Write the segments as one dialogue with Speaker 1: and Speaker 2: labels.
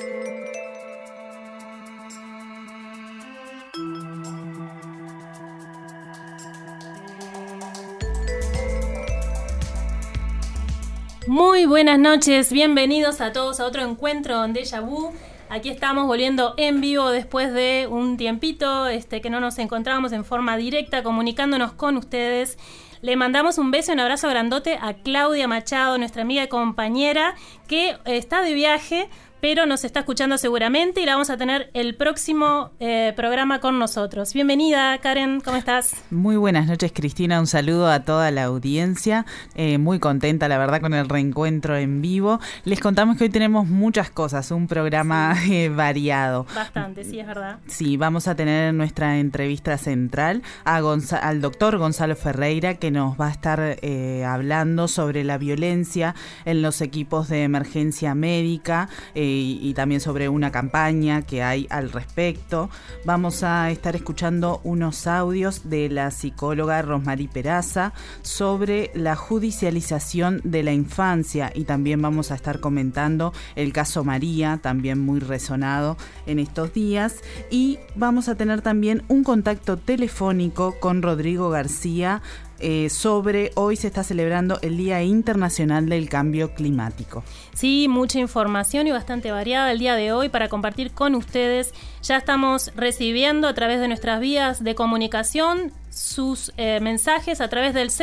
Speaker 1: Muy buenas noches, bienvenidos a todos a otro encuentro en Déjà Vu. Aquí estamos volviendo en vivo después de un tiempito que no nos encontrábamos en forma directa comunicándonos con ustedes. Le mandamos un beso y un abrazo grandote a Claudia Machado, nuestra amiga y compañera, que está de viaje, pero nos está escuchando seguramente y la vamos a tener el próximo programa con nosotros. Bienvenida, Karen, ¿cómo estás?
Speaker 2: Muy buenas noches, Cristina, un saludo a toda la audiencia, muy contenta la verdad con el reencuentro en vivo. Les contamos que hoy tenemos muchas cosas, un programa variado.
Speaker 1: Bastante, sí, es verdad.
Speaker 2: Sí, vamos a tener en nuestra entrevista central al doctor Gonzalo Ferreira, que nos va a estar hablando sobre la violencia en los equipos de emergencia médica, y también sobre una campaña que hay al respecto. Vamos a estar escuchando unos audios de la psicóloga Rosmarie Peraza sobre la judicialización de la infancia, y también vamos a estar comentando el caso María, también muy resonado en estos días, y vamos a tener también un contacto telefónico con Rodrigo García sobre hoy se está celebrando el Día Internacional del Cambio Climático.
Speaker 1: Sí, mucha información y bastante variada el día de hoy para compartir con ustedes. Ya estamos recibiendo a través de nuestras vías de comunicación sus mensajes a través del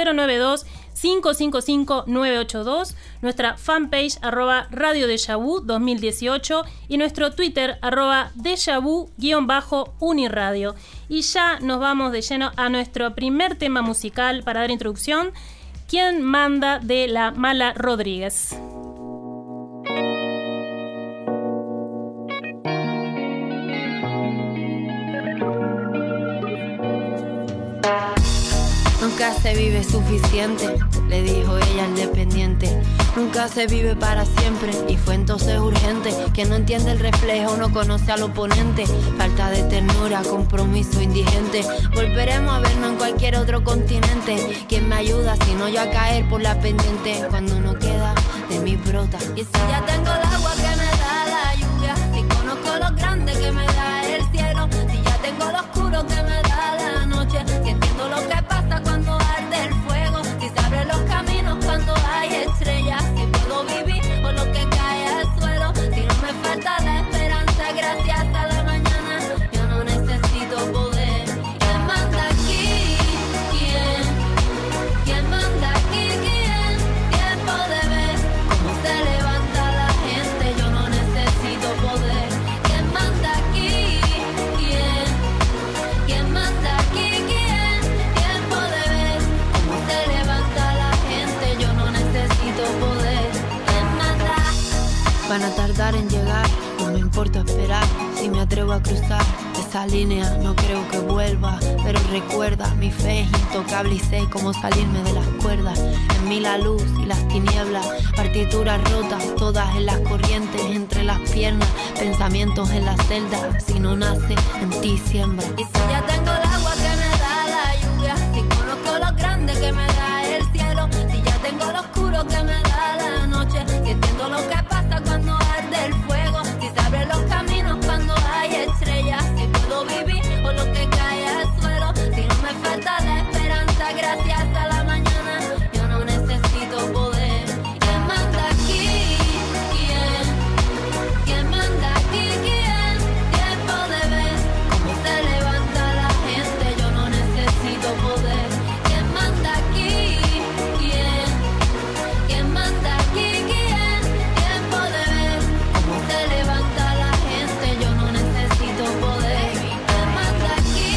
Speaker 1: 092-555-982, nuestra fanpage @Radio Déjà Vu 2018 y nuestro Twitter @Déjà Vu_Uniradio. Y ya nos vamos de lleno a nuestro primer tema musical para dar introducción. ¿Quién manda?, de La Mala Rodríguez.
Speaker 3: Nunca se vive suficiente, le dijo ella al dependiente. Nunca se vive para siempre, y fue entonces urgente. Quien no entiende el reflejo no conoce al oponente. Falta de ternura, compromiso indigente. Volveremos a vernos en cualquier otro continente. ¿Quién me ayuda si no yo a caer por la pendiente? Cuando no queda de mi brota. Y si ya tengo el agua que me da la lluvia, si conozco lo grande que me da el cielo, si ya tengo lo oscuro que me da la noche, si entiendo lo que pasa cuando arde el fuego, si se abren los caminos cuando hay estrellas, si puedo vivir o lo que cae al suelo, si no me falta la esperanza gracias a la mañana, yo no necesito poder. ¿Quién manda aquí? ¿Quién manda aquí? Tiempo de ver cómo se levanta la gente, yo no necesito poder. ¿Quién manda aquí? ¿Quién manda aquí? Tiempo de ver cómo se levanta la gente, yo no necesito poder. ¿Quién manda? Van a tardar en llegar, no me importa esperar. Si me atrevo a cruzar esa línea, no creo que vuelva. Pero recuerda, mi fe es intocable y sé cómo salirme de las cuerdas. En mí la luz y las tinieblas, partituras rotas, todas en las corrientes, entre las piernas, pensamientos en la celda. Si no nace, en ti siembra. Y si ya tengo el agua que me da la lluvia, si conozco lo grande que me da el cielo, si ya tengo lo oscuro que me da la noche, si entiendo lo que pasa cuando arde el fuego, si se abren los caminos cuando hay estrellas, si puedo vivir o lo que cae al suelo, si no me falta la esperanza gracias a la mañana, yo no necesito poder. ¿Quién manda aquí? ¿Quién manda aquí? Tiempo de ver cómo se levanta la gente, yo no necesito poder. ¿Quién manda aquí? ¿Quién manda aquí? Tiempo de ver cómo se levanta la gente, yo no necesito poder. ¿Quién manda aquí?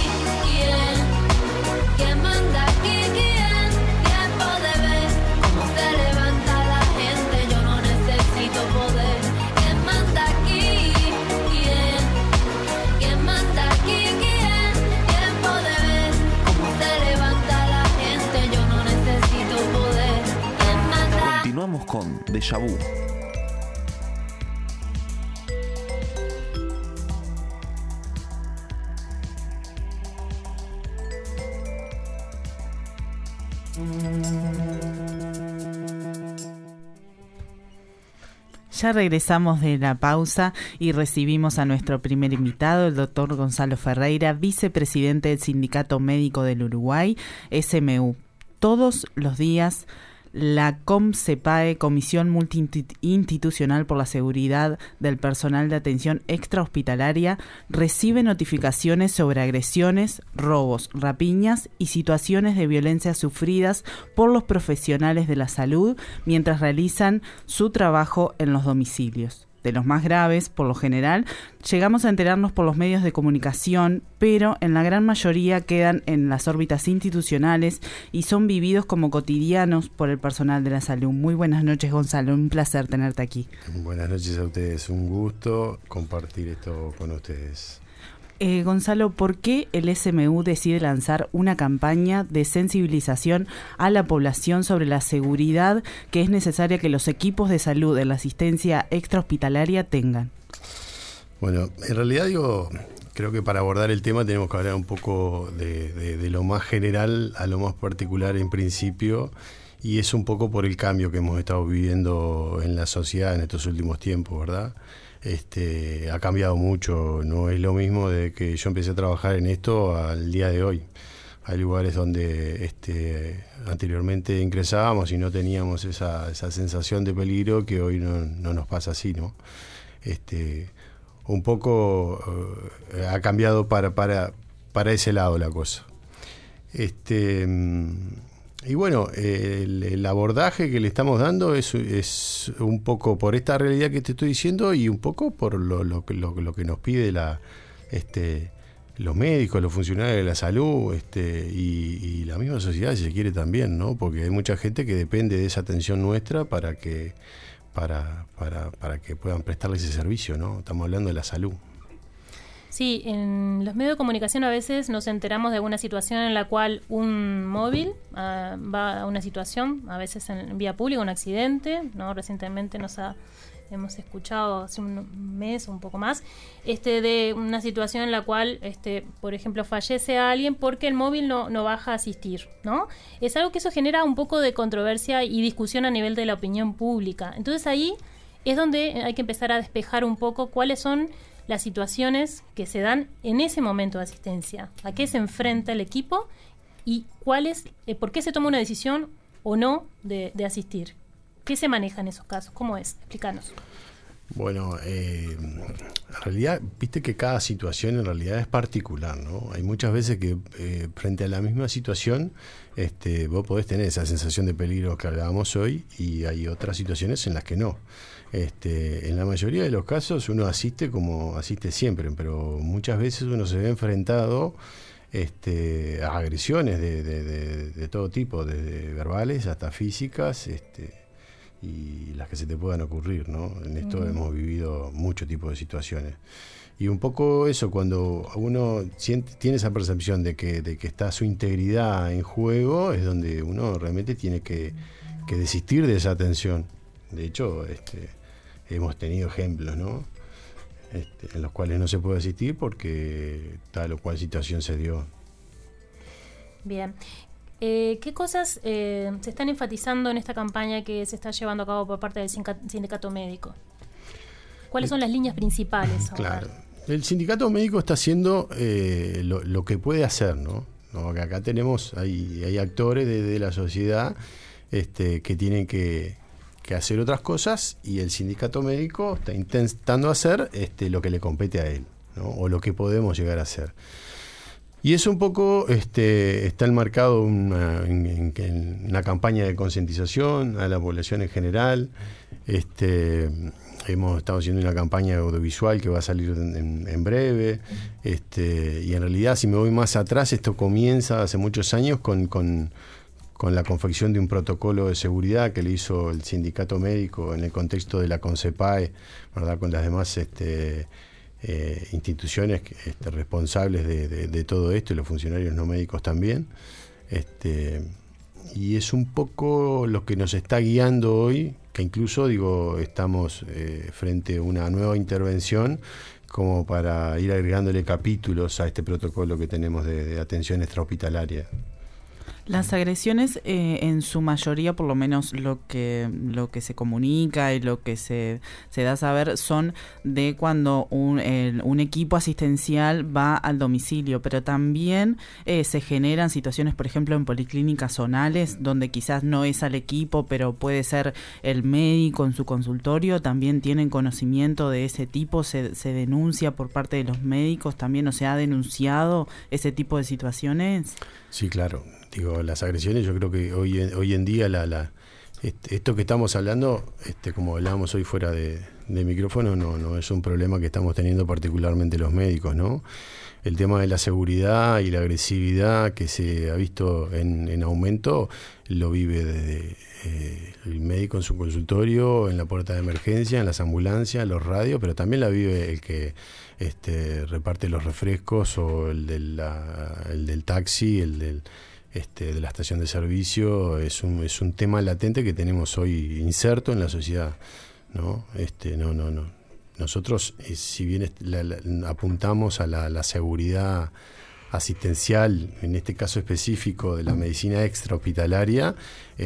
Speaker 3: ¿Quién manda aquí? Tiempo de ver cómo se levanta la gente, yo no necesito poder. ¿Quién manda aquí? ¿Quién manda aquí? Tiempo de ver cómo se levanta la gente, yo no necesito poder. ¿Quién manda?
Speaker 4: Continuamos con Déjà Vu.
Speaker 2: Ya regresamos de la pausa y recibimos a nuestro primer invitado, el doctor Gonzalo Ferreira, vicepresidente del Sindicato Médico del Uruguay, SMU. Todos los días la COMSEPAE, Comisión Multiinstitucional por la Seguridad del Personal de Atención Extrahospitalaria, recibe notificaciones sobre agresiones, robos, rapiñas y situaciones de violencia sufridas por los profesionales de la salud mientras realizan su trabajo en los domicilios. De los más graves, por lo general, llegamos a enterarnos por los medios de comunicación, pero en la gran mayoría quedan en las órbitas institucionales y son vividos como cotidianos por el personal de la salud. Muy buenas noches, Gonzalo, un placer tenerte aquí.
Speaker 5: Buenas noches a ustedes, un gusto compartir esto con ustedes.
Speaker 2: Gonzalo, ¿por qué el SMU decide lanzar una campaña de sensibilización a la población sobre la seguridad que es necesaria que los equipos de salud de la asistencia extrahospitalaria tengan?
Speaker 5: Bueno, en realidad creo que para abordar el tema tenemos que hablar un poco de lo más general a lo más particular en principio, y es un poco por el cambio que hemos estado viviendo en la sociedad en estos últimos tiempos, ¿verdad? Ha cambiado mucho, no es lo mismo de que yo empecé a trabajar en esto al día de hoy. Hay lugares donde anteriormente ingresábamos y no teníamos esa sensación de peligro que hoy no nos pasa así, ¿no? Un poco ha cambiado para ese lado la cosa. Y bueno, el abordaje que le estamos dando es un poco por esta realidad que te estoy diciendo y un poco por lo que nos pide los médicos, los funcionarios de la salud, y la misma sociedad, si se quiere, también, ¿no? Porque hay mucha gente que depende de esa atención nuestra para que puedan prestarle ese servicio, ¿no? Estamos hablando de la salud.
Speaker 1: Sí, en los medios de comunicación a veces nos enteramos de alguna situación en la cual un móvil va a una situación, a veces en vía pública, un accidente, ¿no? Recientemente hemos escuchado hace un mes o un poco más, de una situación en la cual, por ejemplo, fallece alguien porque el móvil no baja a asistir, ¿no? Es algo que eso genera un poco de controversia y discusión a nivel de la opinión pública. Entonces ahí es donde hay que empezar a despejar un poco cuáles son las situaciones que se dan en ese momento de asistencia, a qué se enfrenta el equipo y por qué se toma una decisión o no de asistir. ¿Qué se maneja en esos casos? ¿Cómo es? Explícanos.
Speaker 5: Bueno, en realidad, viste que cada situación en realidad es particular, ¿no? Hay muchas veces que frente a la misma situación vos podés tener esa sensación de peligro que hablábamos hoy, y hay otras situaciones en las que no. En la mayoría de los casos uno asiste como asiste siempre, pero muchas veces uno se ve enfrentado a agresiones de todo tipo, desde verbales hasta físicas, y las que se te puedan ocurrir, ¿no? En esto hemos vivido mucho tipo de situaciones. Y un poco eso, cuando uno tiene esa percepción de que está su integridad en juego, es donde uno realmente tiene que desistir de esa atención. De hecho, hemos tenido ejemplos, ¿no? En los cuales no se puede asistir porque tal o cual situación se dio.
Speaker 1: Bien. ¿Qué cosas se están enfatizando en esta campaña que se está llevando a cabo por parte del sindicato médico? ¿Cuáles son las líneas principales ahora?
Speaker 5: Claro. El sindicato médico está haciendo lo que puede hacer, ¿no? Que acá hay actores de la sociedad que tienen que hacer otras cosas, y el sindicato médico está intentando hacer lo que le compete a él, ¿no? O lo que podemos llegar a hacer. Y eso un poco está enmarcado en una campaña de concientización a la población en general. Hemos estado haciendo una campaña audiovisual que va a salir en breve. Y en realidad, si me voy más atrás, esto comienza hace muchos años con la confección de un protocolo de seguridad que le hizo el sindicato médico en el contexto de la COMSEPAE, ¿verdad? Con las demás instituciones responsables de todo esto, y los funcionarios no médicos también. Y es un poco lo que nos está guiando hoy, que incluso estamos frente a una nueva intervención como para ir agregándole capítulos a este protocolo que tenemos de atención extrahospitalaria.
Speaker 2: Las agresiones, en su mayoría, por lo menos lo que se comunica y lo que se da a saber, son de cuando un equipo asistencial va al domicilio, pero también se generan situaciones, por ejemplo, en policlínicas zonales, donde quizás no es al equipo, pero puede ser el médico en su consultorio. También tienen conocimiento de ese tipo, se denuncia por parte de los médicos también, o se ha denunciado ese tipo de situaciones.
Speaker 5: Sí, claro. Digo, las agresiones, yo creo que hoy en día esto que estamos hablando, como hablábamos hoy fuera de micrófono, no es un problema que estamos teniendo particularmente los médicos, ¿no? El tema de la seguridad y la agresividad que se ha visto en aumento lo vive desde el médico en su consultorio, en la puerta de emergencia, en las ambulancias, los radios, pero también la vive el que reparte los refrescos, o el del taxi, el de la estación de servicio. Es un tema latente que tenemos hoy inserto en la sociedad, ¿no? Nosotros, si bien apuntamos a la seguridad asistencial, en este caso específico de la medicina extrahospitalaria,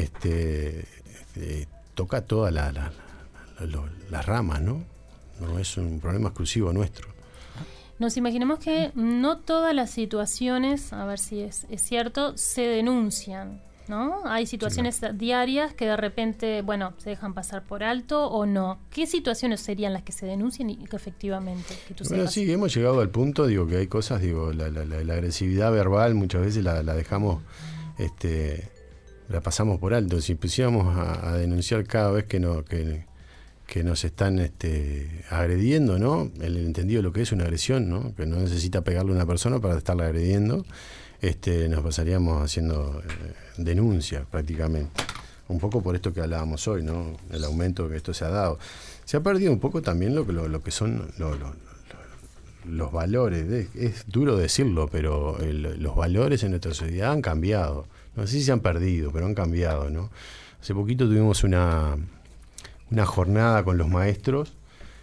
Speaker 5: toca todas las ramas, ¿no? No es un problema exclusivo nuestro.
Speaker 1: Nos imaginamos que no todas las situaciones, a ver si es cierto, se denuncian, ¿no? Hay situaciones diarias que de repente, se dejan pasar por alto o no. ¿Qué situaciones serían las que se denuncian y que efectivamente?
Speaker 5: Sí, hemos llegado al punto, que hay cosas, la agresividad verbal muchas veces la dejamos, la pasamos por alto. Si pusiéramos a denunciar cada vez que nos están agrediendo, ¿no? El entendido de lo que es una agresión, ¿no? Que no necesita pegarle a una persona para estarla agrediendo, nos pasaríamos haciendo denuncias prácticamente. Un poco por esto que hablábamos hoy, ¿no? El aumento que esto se ha dado. Se ha perdido un poco también lo que son los valores. Es duro decirlo, pero los valores en nuestra sociedad han cambiado. No sé si se han perdido, pero han cambiado, ¿no? Hace poquito tuvimos una jornada con los maestros,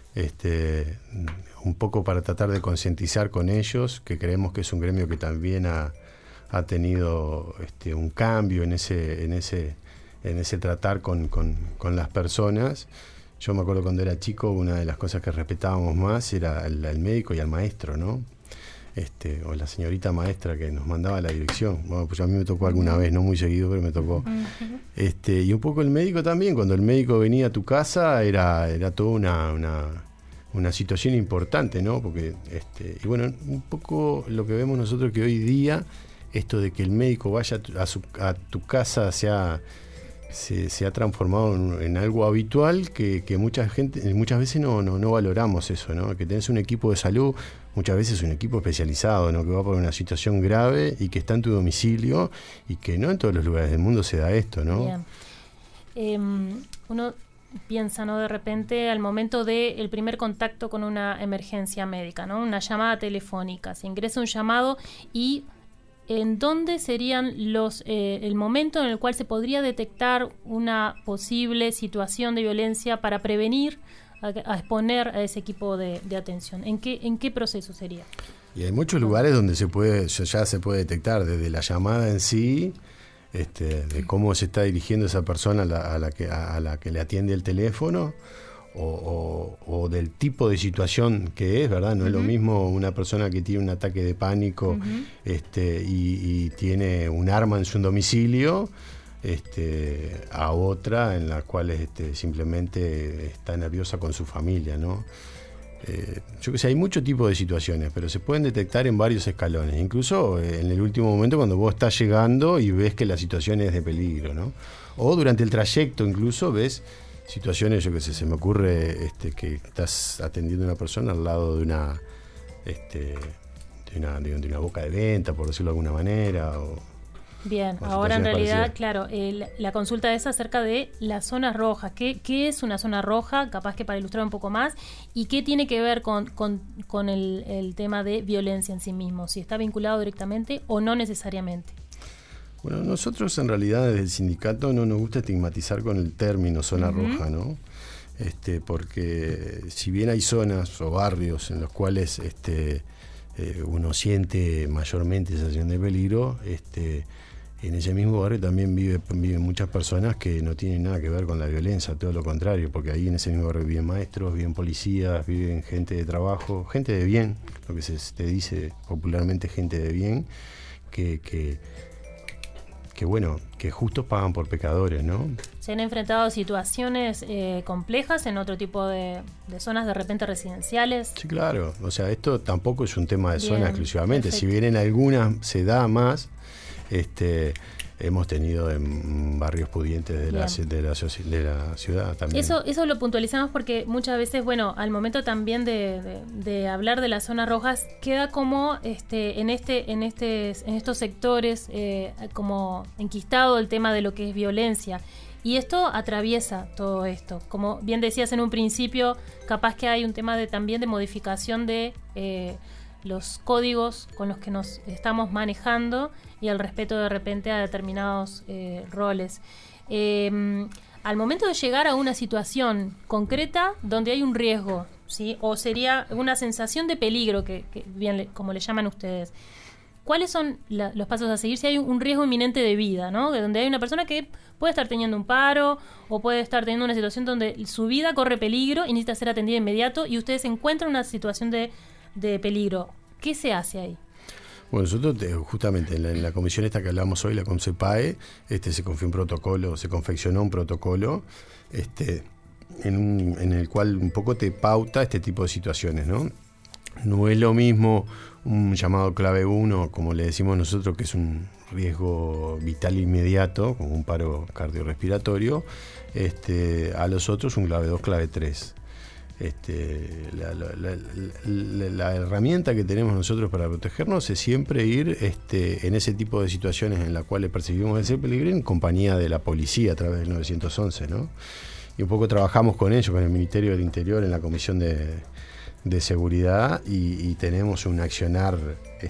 Speaker 5: un poco para tratar de concientizar con ellos, que creemos que es un gremio que también ha tenido un cambio en ese tratar con las personas. Yo me acuerdo cuando era chico, una de las cosas que respetábamos más era al médico y al maestro, ¿no? O la señorita maestra que nos mandaba a la dirección. Bueno, pues a mí me tocó alguna vez, no muy seguido, pero me tocó. Y un poco el médico también. Cuando el médico venía a tu casa era toda una situación importante, ¿no? Porque y bueno, un poco lo que vemos nosotros, que hoy día esto de que el médico vaya a tu casa se ha transformado en algo habitual, que muchas veces no valoramos eso, ¿no? Que tenés un equipo de salud, muchas veces un equipo especializado, ¿no? Que va por una situación grave y que está en tu domicilio, y que no en todos los lugares del mundo se da esto, ¿no?
Speaker 1: Bien. Uno piensa, ¿no? De repente, al momento del primer contacto con una emergencia médica, ¿no? Una llamada telefónica, se ingresa un llamado, y ¿en dónde serían el momento en el cual se podría detectar una posible situación de violencia para prevenir, a exponer a ese equipo de atención? ¿En qué proceso sería?
Speaker 5: Y hay muchos lugares donde ya se puede detectar, desde la llamada en sí, de cómo se está dirigiendo esa persona a la que le atiende el teléfono, o del tipo de situación que es, ¿verdad? No es lo mismo una persona que tiene un ataque de pánico y tiene un arma en su domicilio, a otra en la cual simplemente está nerviosa con su familia, ¿no? Yo que sé, hay mucho tipo de situaciones, pero se pueden detectar en varios escalones, incluso en el último momento, cuando vos estás llegando y ves que la situación es de peligro, ¿no? O durante el trayecto incluso ves situaciones, yo que sé, se me ocurre que estás atendiendo a una persona al lado de una boca de venta, por decirlo de alguna manera.
Speaker 1: Bien, ahora en realidad, claro, la consulta es acerca de las zonas rojas. ¿Qué es una zona roja? Capaz que para ilustrar un poco más. ¿Y qué tiene que ver con el tema de violencia en sí mismo? Si está vinculado directamente o no necesariamente.
Speaker 5: Bueno, nosotros en realidad desde el sindicato no nos gusta estigmatizar con el término zona roja, ¿no? Porque si bien hay zonas o barrios en los cuales uno siente mayormente sensación de peligro, en ese mismo barrio también viven muchas personas que no tienen nada que ver con la violencia, todo lo contrario, porque ahí en ese mismo barrio viven maestros, viven policías, viven gente de trabajo, gente de bien, lo que se dice popularmente gente de bien, que bueno, que justos pagan por pecadores, ¿no?
Speaker 1: ¿Se han enfrentado a situaciones complejas en otro tipo de zonas de repente residenciales?
Speaker 5: Sí, claro. O sea, esto tampoco es un tema de zona exclusivamente.
Speaker 1: Perfecto.
Speaker 5: Si bien en algunas se da más, hemos tenido en barrios pudientes de la ciudad también.
Speaker 1: Eso lo puntualizamos porque muchas veces, bueno, al momento también de hablar de las zonas rojas, queda como en estos sectores como enquistado el tema de lo que es violencia. Y esto atraviesa todo esto. Como bien decías en un principio, capaz que hay un tema también de modificación de los códigos con los que nos estamos manejando y el respeto de repente a determinados roles. Al momento de llegar a una situación concreta donde hay un riesgo, ¿sí? O sería una sensación de peligro, que bien como le llaman ustedes, ¿cuáles son los pasos a seguir si hay un riesgo inminente de vida, ¿no? Donde hay una persona que puede estar teniendo un paro o puede estar teniendo una situación donde su vida corre peligro y necesita ser atendida inmediato y ustedes se encuentran en una situación de peligro? ¿Qué se hace ahí?
Speaker 5: Bueno, nosotros justamente en la comisión esta que hablamos hoy, la CONCEPAE, se confeccionó un protocolo en el cual un poco te pauta este tipo de situaciones, ¿no? No es lo mismo un llamado clave 1, como le decimos nosotros, que es un riesgo vital inmediato, como un paro cardiorrespiratorio, a los otros un clave 2, clave 3. La herramienta que tenemos nosotros para protegernos es siempre ir en ese tipo de situaciones en las cuales percibimos ese peligro en compañía de la policía a través del 911, ¿no? Y un poco trabajamos con ellos, con el Ministerio del Interior en la Comisión de Seguridad y tenemos un accionar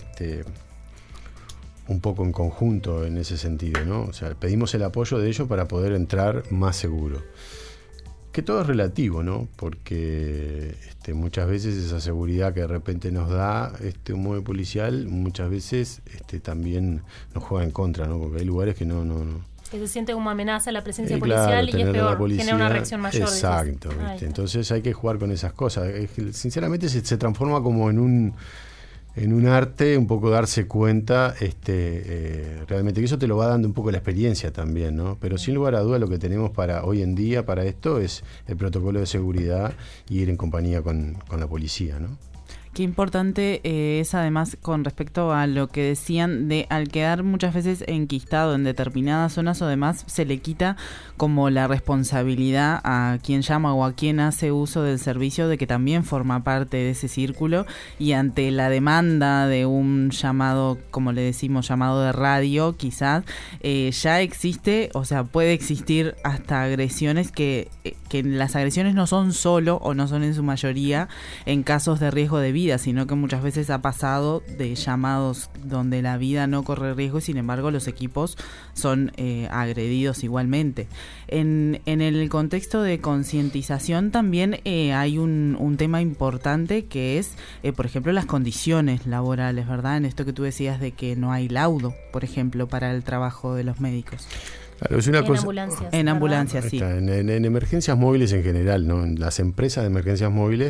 Speaker 5: un poco en conjunto en ese sentido, ¿no? O sea, pedimos el apoyo de ellos para poder entrar más seguro. Que todo es relativo, ¿no? Porque muchas veces esa seguridad que de repente nos da un móvil policial, muchas veces también nos juega en contra, ¿no? Porque hay lugares que no.
Speaker 1: Que se siente como amenaza la presencia
Speaker 5: claro,
Speaker 1: policial y es peor,
Speaker 5: policía,
Speaker 1: genera una reacción mayor.
Speaker 5: Exacto, entonces hay que jugar con esas cosas. Sinceramente se transforma como en un arte, un poco darse cuenta realmente, que eso te lo va dando un poco la experiencia también, ¿no? Pero sin lugar a duda lo que tenemos para hoy en día para esto es el protocolo de seguridad y ir en compañía con la policía, ¿no?
Speaker 2: Qué importante es además con respecto a lo que decían de al quedar muchas veces enquistado en determinadas zonas o demás, se le quita como la responsabilidad a quien llama o a quien hace uso del servicio de que también forma parte de ese círculo y ante la demanda de un llamado, como le decimos, llamado de radio, quizás ya existe, o sea, puede existir hasta agresiones que las agresiones no son solo o no son en su mayoría en casos de riesgo de vida, sino que muchas veces ha pasado de llamados donde la vida no corre riesgo y sin embargo los equipos son agredidos igualmente. En el contexto de concientización también hay un tema importante que es, por ejemplo, las condiciones laborales, ¿verdad? En esto que tú decías de que no hay laudo, por ejemplo, para el trabajo de los médicos.
Speaker 5: Claro, es una cosa,
Speaker 1: ambulancias.
Speaker 2: En ambulancias, sí.
Speaker 5: En emergencias móviles en general, ¿no? En las empresas de emergencias móviles,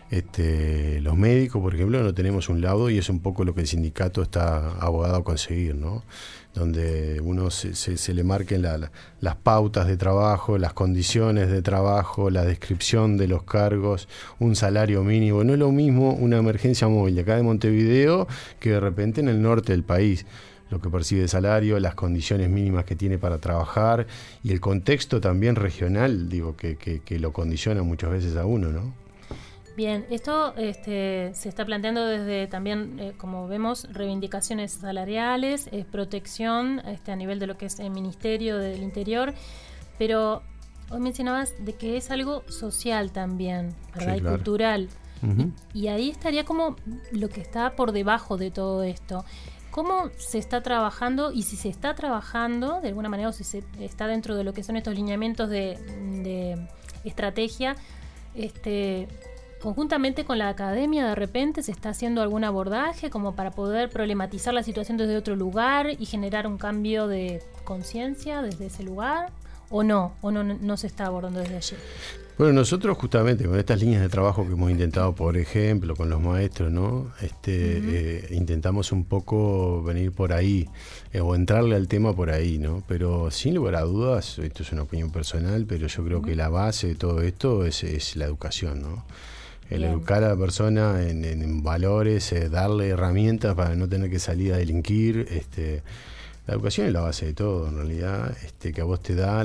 Speaker 5: los médicos, por ejemplo, no tenemos un laudo y es un poco lo que el sindicato está abogado a conseguir, ¿no? Donde uno se le marquen las pautas de trabajo, las condiciones de trabajo, la descripción de los cargos, un salario mínimo. No es lo mismo una emergencia móvil de acá de Montevideo que de repente en el norte del país. Lo que percibe de salario, las condiciones mínimas que tiene para trabajar y el contexto también regional, digo, que lo condiciona muchas veces a uno, ¿no?
Speaker 1: Bien, esto se está planteando desde también, como vemos, reivindicaciones salariales, protección a nivel de lo que es el Ministerio del Interior, pero hoy mencionabas de que es algo social también, ¿verdad?
Speaker 5: Sí,
Speaker 1: y
Speaker 5: claro.
Speaker 1: cultural.
Speaker 5: Uh-huh.
Speaker 1: Y ahí estaría como lo que está por debajo de todo esto. ¿Cómo se está trabajando y si se está trabajando de alguna manera o si se está dentro de lo que son estos lineamientos de estrategia, conjuntamente con la academia, de repente se está haciendo algún abordaje como para poder problematizar la situación desde otro lugar y generar un cambio de conciencia desde ese lugar, o no se está abordando desde allí.
Speaker 5: Bueno, nosotros justamente con estas líneas de trabajo que hemos intentado, por ejemplo, con los maestros, ¿no? Intentamos un poco venir por ahí, o entrarle al tema por ahí, ¿no? Pero sin lugar a dudas, esto es una opinión personal, pero yo creo que la base de todo esto es la educación, ¿no? El educar a la persona en valores, darle herramientas para no tener que salir a delinquir. La educación es la base de todo, en realidad, que a vos te da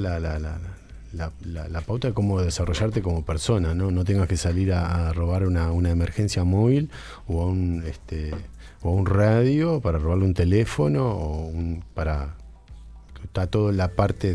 Speaker 5: la pauta de cómo desarrollarte como persona, ¿no? No tengas que salir a robar una emergencia móvil o a un radio para robarle un teléfono está toda la parte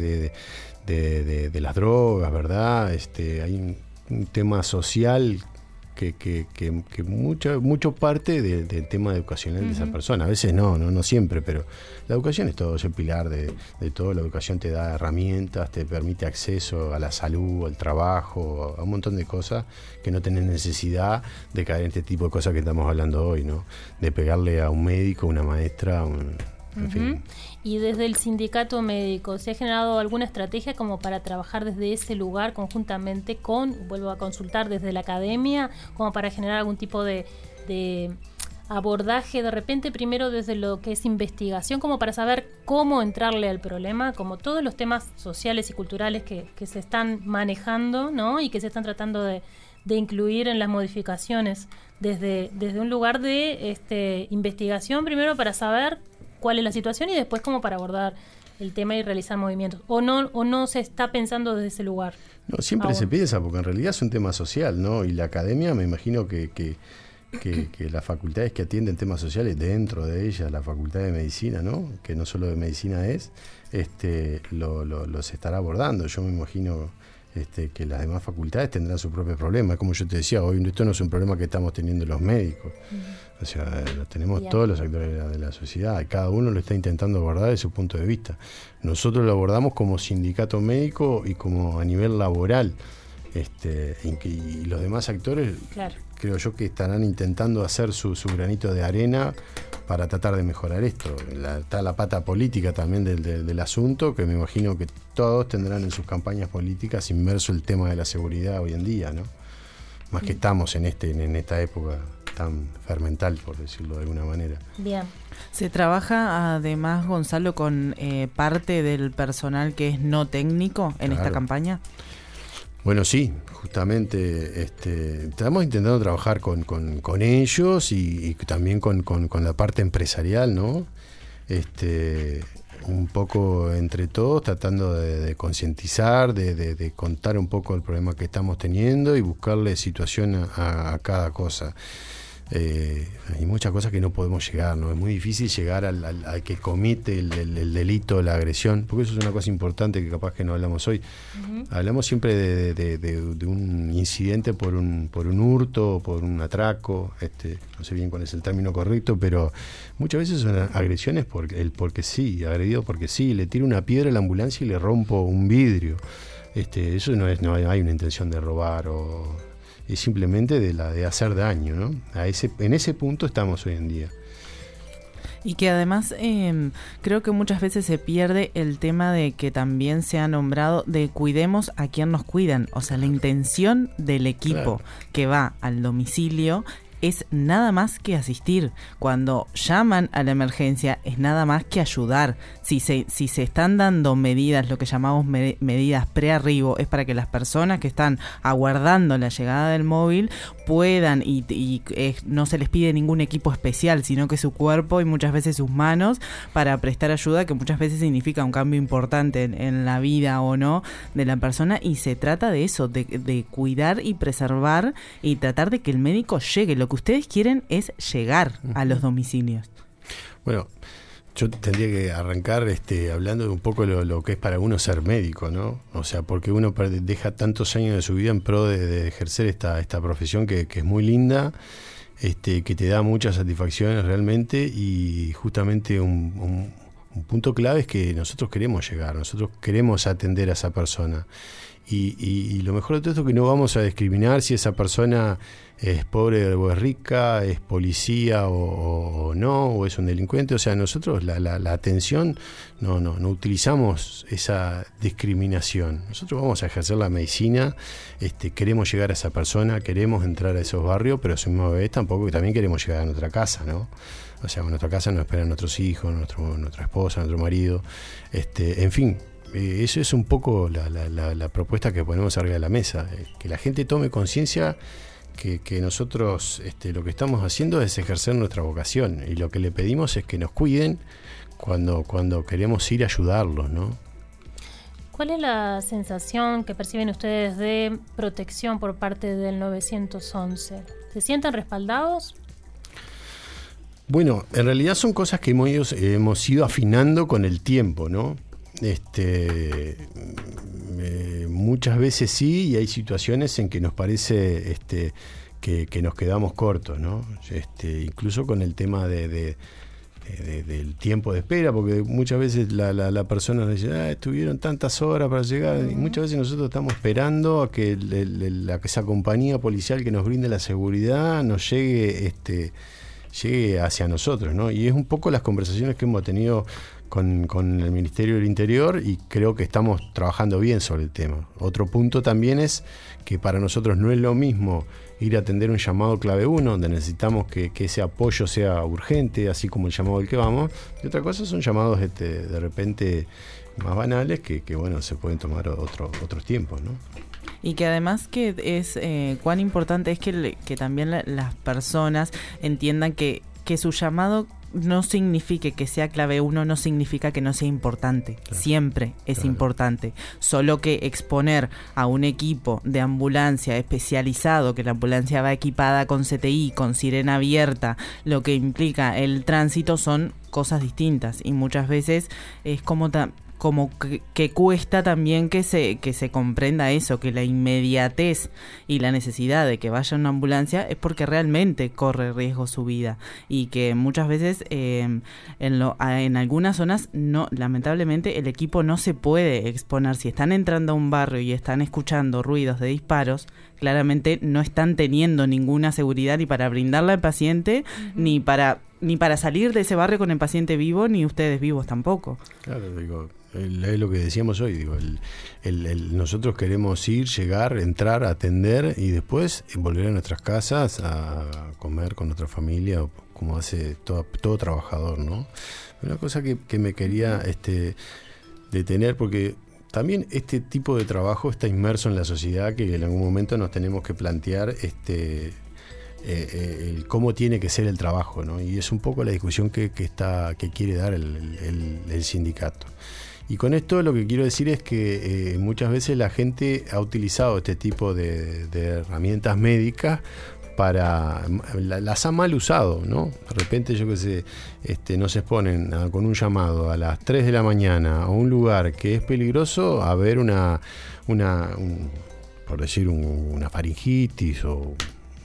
Speaker 5: de las drogas, ¿verdad? Hay un tema social que mucho parte del tema educacional de esa persona. A veces no siempre, pero la educación es todo, es el pilar de todo. La educación te da herramientas, te permite acceso a la salud, al trabajo, a un montón de cosas que no tenés necesidad de caer en este tipo de cosas que estamos hablando hoy, ¿no? De pegarle a un médico, una maestra, en fin.
Speaker 1: Y desde el sindicato médico, ¿se ha generado alguna estrategia como para trabajar desde ese lugar conjuntamente vuelvo a consultar desde la academia, como para generar algún tipo de abordaje de repente, primero desde lo que es investigación, como para saber cómo entrarle al problema, como todos los temas sociales y culturales que se están manejando, ¿no? Y que se están tratando de incluir en las modificaciones desde un lugar de investigación, primero para saber cuál es la situación y después como para abordar el tema y realizar movimientos, o no se está pensando desde ese lugar.
Speaker 5: No, siempre se piensa, porque en realidad es un tema social, ¿no? Y la academia, me imagino que las facultades que atienden temas sociales, dentro de ellas la facultad de medicina, ¿no? Que no solo de medicina los estará abordando. Yo me imagino que las demás facultades tendrán sus propios problemas. Como yo te decía, hoy esto no es un problema que estamos teniendo los médicos. O sea, lo tenemos todos los actores de la sociedad. Cada uno lo está intentando abordar desde su punto de vista. Nosotros lo abordamos como sindicato médico y como a nivel laboral. Y los demás actores, creo yo que estarán intentando hacer su granito de arena para tratar de mejorar esto. Está la pata política también del asunto, que me imagino que todos tendrán en sus campañas políticas inmerso el tema de la seguridad hoy en día, ¿no? Más que estamos en esta época tan fermental, por decirlo de alguna manera.
Speaker 1: Bien.
Speaker 2: ¿Se trabaja además, Gonzalo, con parte del personal que es no técnico en esta campaña?
Speaker 5: Bueno, sí, justamente estamos intentando trabajar con ellos y también con la parte empresarial, ¿no? Un poco entre todos, tratando de concientizar, de contar un poco el problema que estamos teniendo y buscarle situación a cada cosa. Hay muchas cosas que no podemos llegar, ¿no? Es muy difícil llegar al que comete el delito, la agresión, porque eso es una cosa importante que capaz que no hablamos hoy. Hablamos siempre de un incidente por un hurto, por un atraco, no sé bien cuál es el término correcto, pero muchas veces son agresiones porque sí, agredido porque sí, le tiro una piedra a la ambulancia y le rompo un vidrio. Eso no hay una intención de robar es simplemente de hacer daño, ¿no? En ese punto estamos hoy en día.
Speaker 2: Y que además creo que muchas veces se pierde el tema de que también se ha nombrado de cuidemos a quien nos cuidan. O sea, la intención del equipo que va al domicilio es nada más que asistir. Cuando llaman a la emergencia es nada más que ayudar. Si se están dando medidas, lo que llamamos medidas pre-arribo, es para que las personas que están aguardando la llegada del móvil puedan y no se les pide ningún equipo especial, sino que su cuerpo y muchas veces sus manos para prestar ayuda, que muchas veces significa un cambio importante en la vida o no de la persona, y se trata de eso, de cuidar y preservar y tratar de que el médico llegue. Lo que ustedes quieren es llegar a los domicilios.
Speaker 5: Bueno, yo tendría que arrancar hablando de un poco lo que es para uno ser médico, ¿no? O sea, porque uno deja tantos años de su vida en pro de ejercer esta profesión que es muy linda, que te da muchas satisfacciones realmente, y justamente un punto clave es que nosotros queremos llegar, nosotros queremos atender a esa persona. Y lo mejor de todo esto es que no vamos a discriminar si esa persona es pobre o es rica, es policía o no, o es un delincuente. O sea, nosotros la atención no utilizamos esa discriminación. Nosotros vamos a ejercer la medicina, queremos llegar a esa persona, queremos entrar a esos barrios, pero a su misma vez tampoco, que también queremos llegar a nuestra casa, ¿no? O sea, en nuestra casa nos esperan nuestros hijos, nuestra esposa, nuestro marido, en fin. Eso es un poco la propuesta que ponemos arriba de la mesa, que la gente tome conciencia que nosotros lo que estamos haciendo es ejercer nuestra vocación, y lo que le pedimos es que nos cuiden cuando queremos ir a ayudarlos, ¿no?
Speaker 1: ¿Cuál es la sensación que perciben ustedes de protección por parte del 911? ¿Se sienten respaldados?
Speaker 5: Bueno, en realidad son cosas que hemos ido afinando con el tiempo, ¿no? Muchas veces sí, y hay situaciones en que nos parece que nos quedamos cortos, ¿no? Incluso con el tema del tiempo de espera, porque muchas veces la persona dice, estuvieron tantas horas para llegar, y muchas veces nosotros estamos esperando a que esa compañía policial que nos brinde la seguridad nos llegue hacia nosotros, ¿no? Y es un poco las conversaciones que hemos tenido con el Ministerio del Interior, y creo que estamos trabajando bien sobre el tema. Otro punto también es que para nosotros no es lo mismo ir a atender un llamado clave 1, donde necesitamos que ese apoyo sea urgente, así como el llamado al que vamos, y otra cosa son llamados de repente más banales que bueno, se pueden tomar otros tiempos, ¿no?
Speaker 2: Y que además que es cuán importante es que también las personas entiendan que su llamado no signifique que sea clave 1, no significa que no sea importante. Claro. Siempre es importante. Solo que exponer a un equipo de ambulancia especializado, que la ambulancia va equipada con CTI, con sirena abierta, lo que implica el tránsito, son cosas distintas. Y muchas veces es como que cuesta también que se comprenda eso, que la inmediatez y la necesidad de que vaya una ambulancia es porque realmente corre riesgo su vida, y que muchas veces en algunas zonas lamentablemente el equipo no se puede exponer. Si están entrando a un barrio y están escuchando ruidos de disparos, claramente no están teniendo ninguna seguridad ni para brindarle al paciente, ni para salir de ese barrio con el paciente vivo, ni ustedes vivos tampoco.
Speaker 5: Claro, digo, es lo que decíamos hoy, digo, nosotros queremos llegar, entrar, atender y después volver a nuestras casas a comer con nuestra familia, como hace todo trabajador, ¿no? Una cosa que me quería detener, porque también este tipo de trabajo está inmerso en la sociedad, que en algún momento nos tenemos que plantear el cómo tiene que ser el trabajo, ¿no? Y es un poco la discusión que quiere dar el sindicato. Y con esto lo que quiero decir es que muchas veces la gente ha utilizado este tipo de herramientas médicas las ha mal usado, ¿no? De repente, yo qué sé, nos exponen con un llamado a las 3 de la mañana a un lugar que es peligroso, a ver por decir una faringitis o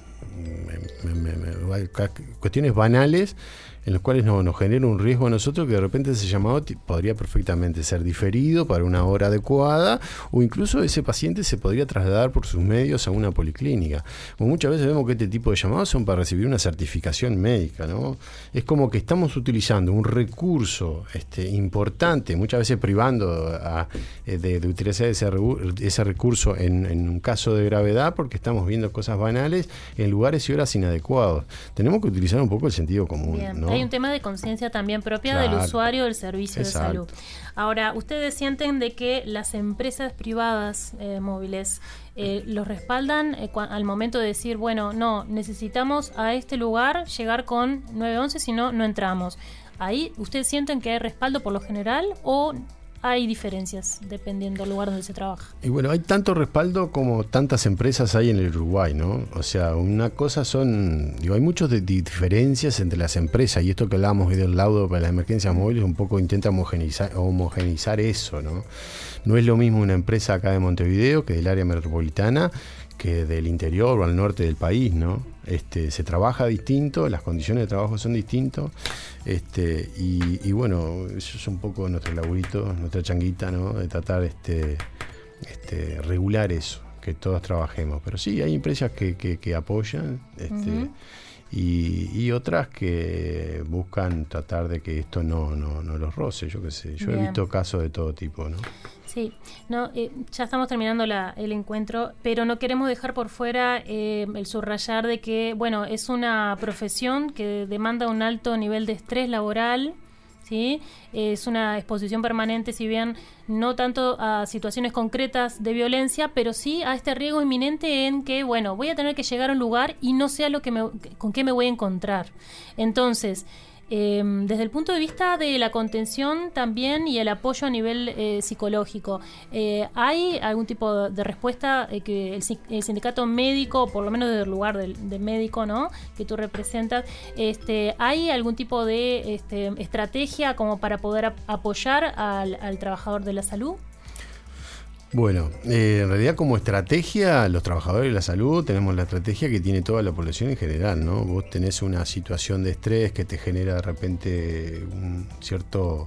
Speaker 5: cuestiones banales en los cuales nos genera un riesgo a nosotros, que de repente ese llamado podría perfectamente ser diferido para una hora adecuada, o incluso ese paciente se podría trasladar por sus medios a una policlínica. Como muchas veces vemos que este tipo de llamados son para recibir una certificación médica, ¿no? Es como que estamos utilizando un recurso importante, muchas veces privando de utilizar ese recurso en un caso de gravedad, porque estamos viendo cosas banales en lugares y horas inadecuados. Tenemos que utilizar un poco el sentido común.
Speaker 1: Bien.
Speaker 5: ¿no?
Speaker 1: Hay un tema de conciencia también propia del usuario del servicio de salud. Ahora, ¿ustedes sienten de que las empresas privadas móviles los respaldan al momento de decir, bueno, no, necesitamos a este lugar llegar con 911, si no, no entramos? ¿Ahí ustedes sienten que hay respaldo por lo general o hay diferencias dependiendo del lugar donde se trabaja?
Speaker 5: Y bueno, hay tanto respaldo como tantas empresas hay en el Uruguay, ¿no? O sea, una cosa hay muchas diferencias entre las empresas, y esto que hablábamos hoy del laudo para las emergencias móviles un poco intenta homogeneizar eso, ¿no? No es lo mismo una empresa acá de Montevideo que del área metropolitana que del interior o al norte del país, ¿no? Se trabaja distinto, las condiciones de trabajo son distintas, y bueno, eso es un poco nuestro laburito, nuestra changuita, ¿no? De tratar regular eso, que todos trabajemos. Pero sí, hay empresas que apoyan y otras que buscan tratar de que esto no los roce, yo qué sé. Yo he visto casos de todo tipo, ¿no?
Speaker 1: Sí, no, ya estamos terminando el encuentro, pero no queremos dejar por fuera el subrayar de que, bueno, es una profesión que demanda un alto nivel de estrés laboral, ¿sí? Es una exposición permanente, si bien no tanto a situaciones concretas de violencia, pero sí a este riesgo inminente en que, bueno, voy a tener que llegar a un lugar y no sé con qué me voy a encontrar. Entonces, desde el punto de vista de la contención también y el apoyo a nivel psicológico, ¿hay algún tipo de respuesta que el sindicato médico, por lo menos desde el lugar del médico, ¿no?, que tú representas, hay algún tipo de estrategia como para poder apoyar al trabajador de la salud?
Speaker 5: Bueno, en realidad como estrategia, los trabajadores de la salud tenemos la estrategia que tiene toda la población en general, ¿no? Vos tenés una situación de estrés que te genera de repente un cierta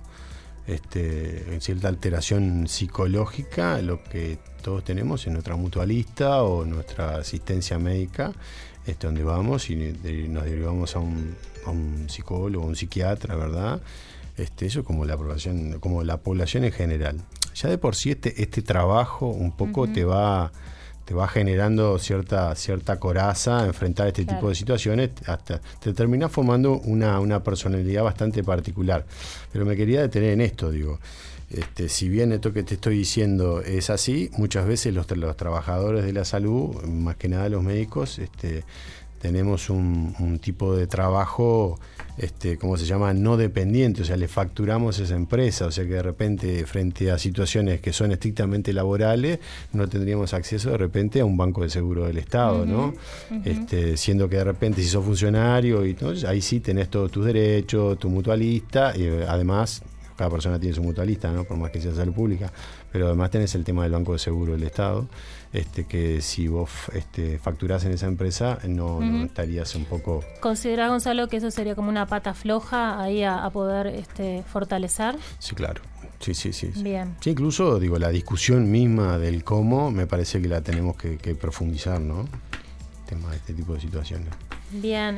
Speaker 5: alteración psicológica, lo que todos tenemos en nuestra mutualista o nuestra asistencia médica, donde vamos y nos derivamos a un psicólogo, un psiquiatra, ¿verdad? Eso como la población en general. Ya de por sí este trabajo un poco te va generando cierta coraza a enfrentar este tipo de situaciones, hasta te termina formando una personalidad bastante particular. Pero me quería detener en esto, digo. Si bien esto que te estoy diciendo es así, muchas veces los trabajadores de la salud, más que nada los médicos, tenemos un tipo de trabajo, ¿cómo se llama?, no dependiente, o sea, le facturamos a esa empresa, o sea que de repente frente a situaciones que son estrictamente laborales, no tendríamos acceso de repente a un banco de seguro del Estado, ¿no? Siendo que de repente si sos funcionario, y entonces ahí sí tenés todos tus derechos, tu mutualista, y además cada persona tiene su mutualista, ¿no?, por más que sea salud pública, pero además tenés el tema del banco de seguro del Estado, que si vos facturás en esa empresa no estarías un poco...
Speaker 1: ¿Considerás, Gonzalo, que eso sería como una pata floja ahí a poder fortalecer?
Speaker 5: Sí, claro. Sí.
Speaker 1: Bien.
Speaker 5: Sí, incluso, digo, la discusión misma del cómo me parece que la tenemos que profundizar, ¿no? El tema de este tipo de situaciones.
Speaker 1: Bien,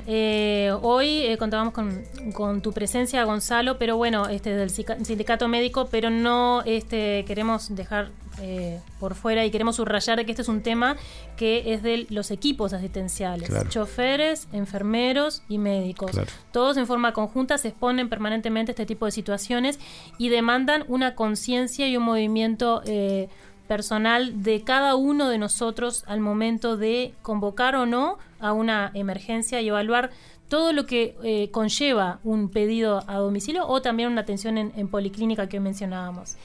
Speaker 1: hoy contábamos con tu presencia, Gonzalo, pero bueno, del sindicato médico, pero no queremos dejar por fuera y queremos subrayar de que este es un tema que es de los equipos asistenciales, choferes, enfermeros y médicos. Todos en forma conjunta se exponen permanentemente a este tipo de situaciones y demandan una conciencia y un movimiento personal de cada uno de nosotros al momento de convocar o no a una emergencia y evaluar todo lo que conlleva un pedido a domicilio o también una atención en policlínica que mencionábamos.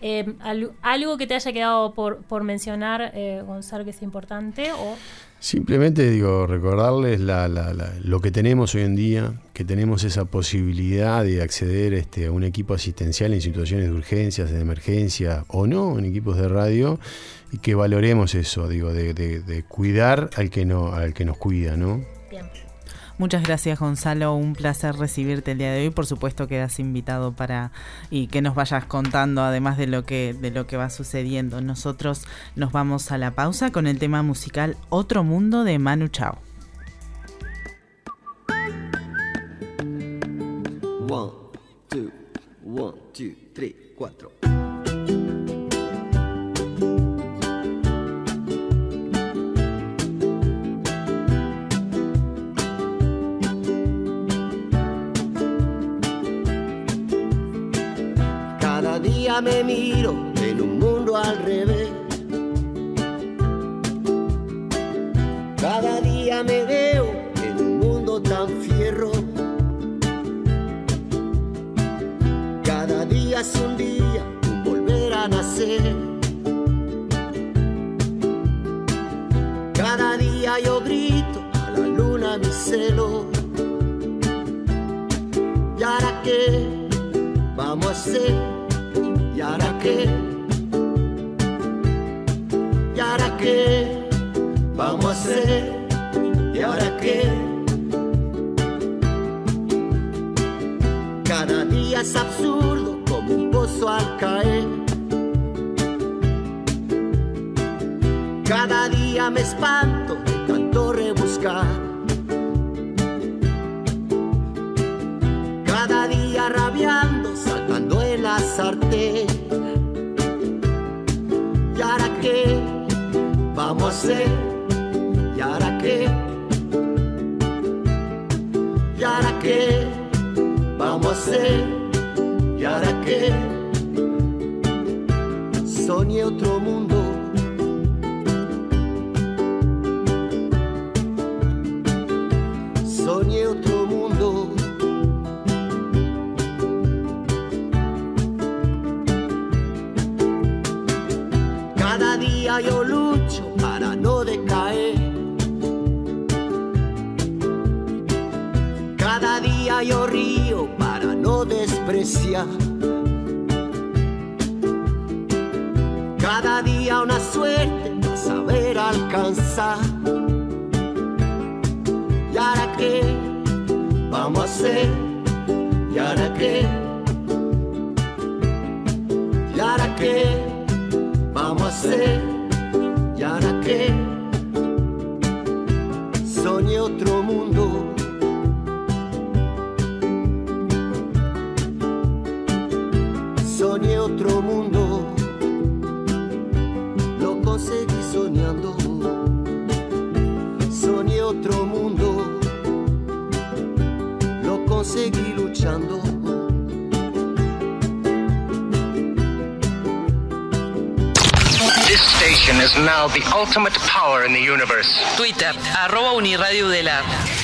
Speaker 1: ¿Algo que te haya quedado por mencionar, Gonzalo, que es importante?
Speaker 5: Simplemente digo, recordarles lo que tenemos hoy en día, que tenemos esa posibilidad de acceder a un equipo asistencial en situaciones de urgencias, de emergencia o no, en equipos de radio, y que valoremos eso, digo, de cuidar al que nos cuida, ¿no?
Speaker 1: Bien.
Speaker 2: Muchas gracias, Gonzalo, un placer recibirte el día de hoy. Por supuesto quedas invitado y que nos vayas contando además de lo que va sucediendo. Nosotros nos vamos a la pausa con el tema musical Otro Mundo de Manu Chao.
Speaker 6: 1, 2, 1, 2, 3, 4. Cada día me miro en un mundo al revés. Cada día me veo en un mundo tan fierro. Cada día es un día, un volver a nacer. Cada día yo grito a la luna mi celo. ¿Y ahora qué vamos a hacer? ¿Y ahora qué? ¿Y ahora qué vamos a hacer? ¿Y ahora qué? Cada día es absurdo como un pozo al caer. Cada día me espanto de tanto rebuscar. Cada día rabiando, saltando en la sartén. ¿Y ahora qué vamos a hacer? ¿Y ahora qué? ¿Y ahora qué vamos a hacer? ¿Y ahora qué? Soñé otro mundo. Soñé otro mundo. Cada día yo lucho para no decaer. Cada día yo río para no despreciar. Cada día una suerte para saber alcanzar. ¿Y ahora qué vamos a hacer? ¿Y ahora qué? ¿Y ahora qué vamos a hacer? ¿Y ahora qué? Soñé otro mundo. Soñé otro mundo. Lo conseguí soñando. Soñé otro mundo. Lo conseguí luchando.
Speaker 7: This station is now the ultimate power in the universe.
Speaker 8: Twitter, @Uniradioudelar.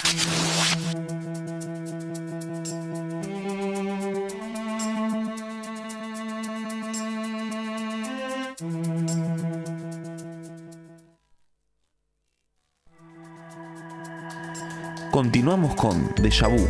Speaker 4: Continuamos con Déjà Vu.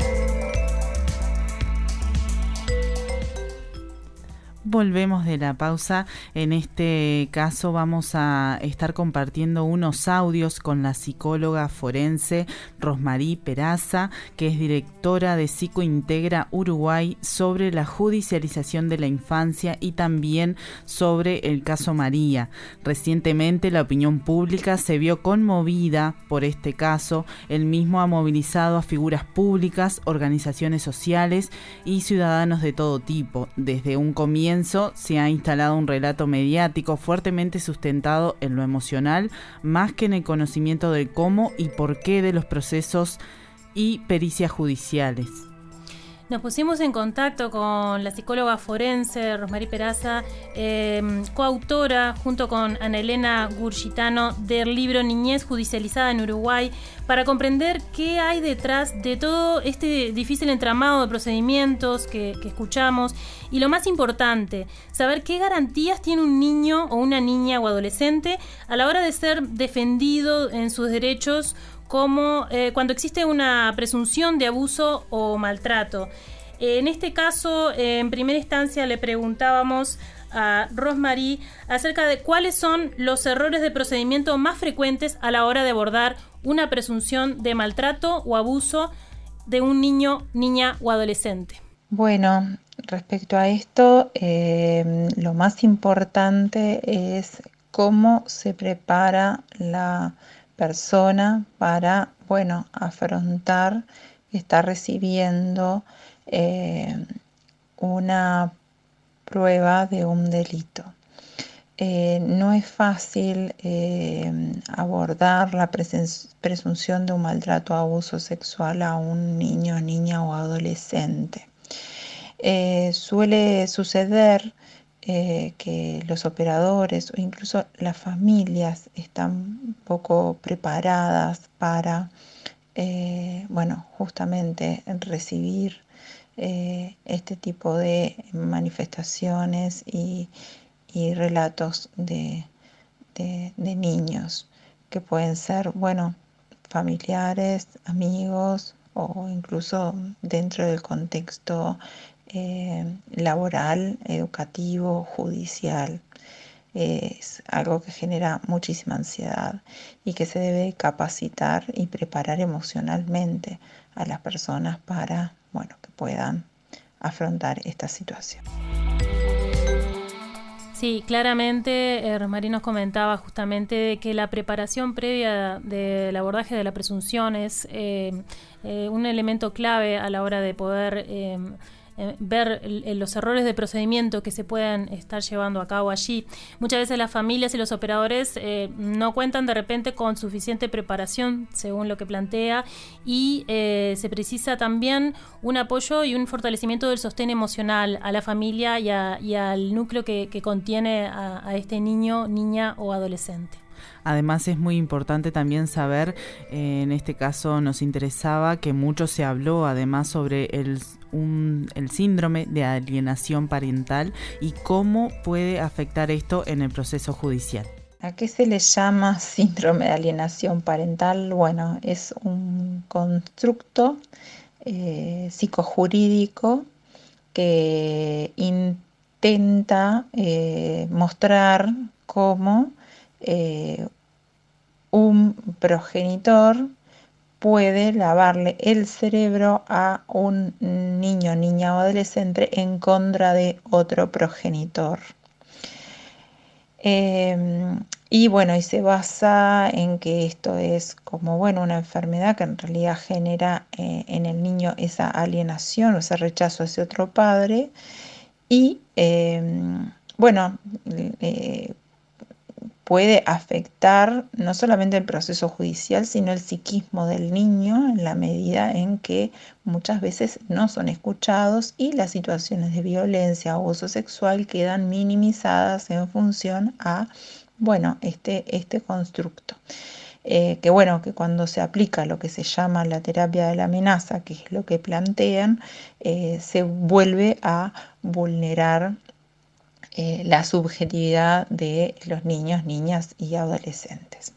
Speaker 2: Volvemos de la pausa. En este caso vamos a estar compartiendo unos audios con la psicóloga forense Rosmarie Peraza, que es directora de Psicointegra Uruguay, sobre la judicialización de la infancia y también sobre el caso María. Recientemente la opinión pública se vio conmovida por este caso. El mismo ha movilizado a figuras públicas, organizaciones sociales y ciudadanos de todo tipo. Desde un comienzo se ha instalado un relato mediático fuertemente sustentado en lo emocional, más que en el conocimiento del cómo y por qué de los procesos y pericias judiciales.
Speaker 1: Nos pusimos en contacto con la psicóloga forense Rosmarie Peraza, coautora junto con Ana Elena Gurgitano del libro Niñez Judicializada en Uruguay, para comprender qué hay detrás de todo este difícil entramado de procedimientos que escuchamos, y lo más importante, saber qué garantías tiene un niño o una niña o adolescente a la hora de ser defendido en sus derechos, como cuando existe una presunción de abuso o maltrato. En este caso, en primera instancia le preguntábamos a Rosmarie acerca de cuáles son los errores de procedimiento más frecuentes a la hora de abordar una presunción de maltrato o abuso de un niño, niña o adolescente.
Speaker 9: Bueno, respecto a esto, lo más importante es cómo se prepara la persona para, afrontar que está recibiendo una prueba de un delito. No es fácil abordar la presunción de un maltrato o abuso sexual a un niño, niña o adolescente. Suele suceder que los operadores o incluso las familias están poco preparadas para, justamente recibir este tipo de manifestaciones y relatos de niños que pueden ser, familiares, amigos o incluso dentro del contexto laboral, educativo, judicial. Es algo que genera muchísima ansiedad y que se debe capacitar y preparar emocionalmente a las personas para, que puedan afrontar esta situación.
Speaker 1: Sí, claramente Rosmarie nos comentaba justamente que la preparación previa del abordaje de la presunción es un elemento clave a la hora de poder ver los errores de procedimiento que se puedan estar llevando a cabo allí. Muchas veces las familias y los operadores no cuentan de repente con suficiente preparación, según lo que plantea, y se precisa también un apoyo y un fortalecimiento del sostén emocional a la familia y al núcleo que contiene a este niño, niña o adolescente.
Speaker 2: Además es muy importante también saber, en este caso nos interesaba que mucho se habló además sobre el síndrome de alienación parental y cómo puede afectar esto en el proceso judicial.
Speaker 9: ¿A qué se le llama síndrome de alienación parental? Bueno, es un constructo psicojurídico que intenta mostrar cómo un progenitor puede lavarle el cerebro a un niño, niña o adolescente en contra de otro progenitor. Y bueno, y se basa en que esto es como, bueno, una enfermedad que en realidad genera en el niño esa alienación o ese rechazo hacia otro padre. Y bueno, puede afectar no solamente el proceso judicial, sino el psiquismo del niño en la medida en que muchas veces no son escuchados y las situaciones de violencia o abuso sexual quedan minimizadas en función a, bueno, este constructo. Que bueno, que cuando se aplica lo que se llama la terapia de la amenaza, que es lo que plantean, se vuelve a vulnerar la subjetividad de los niños, niñas y adolescentes.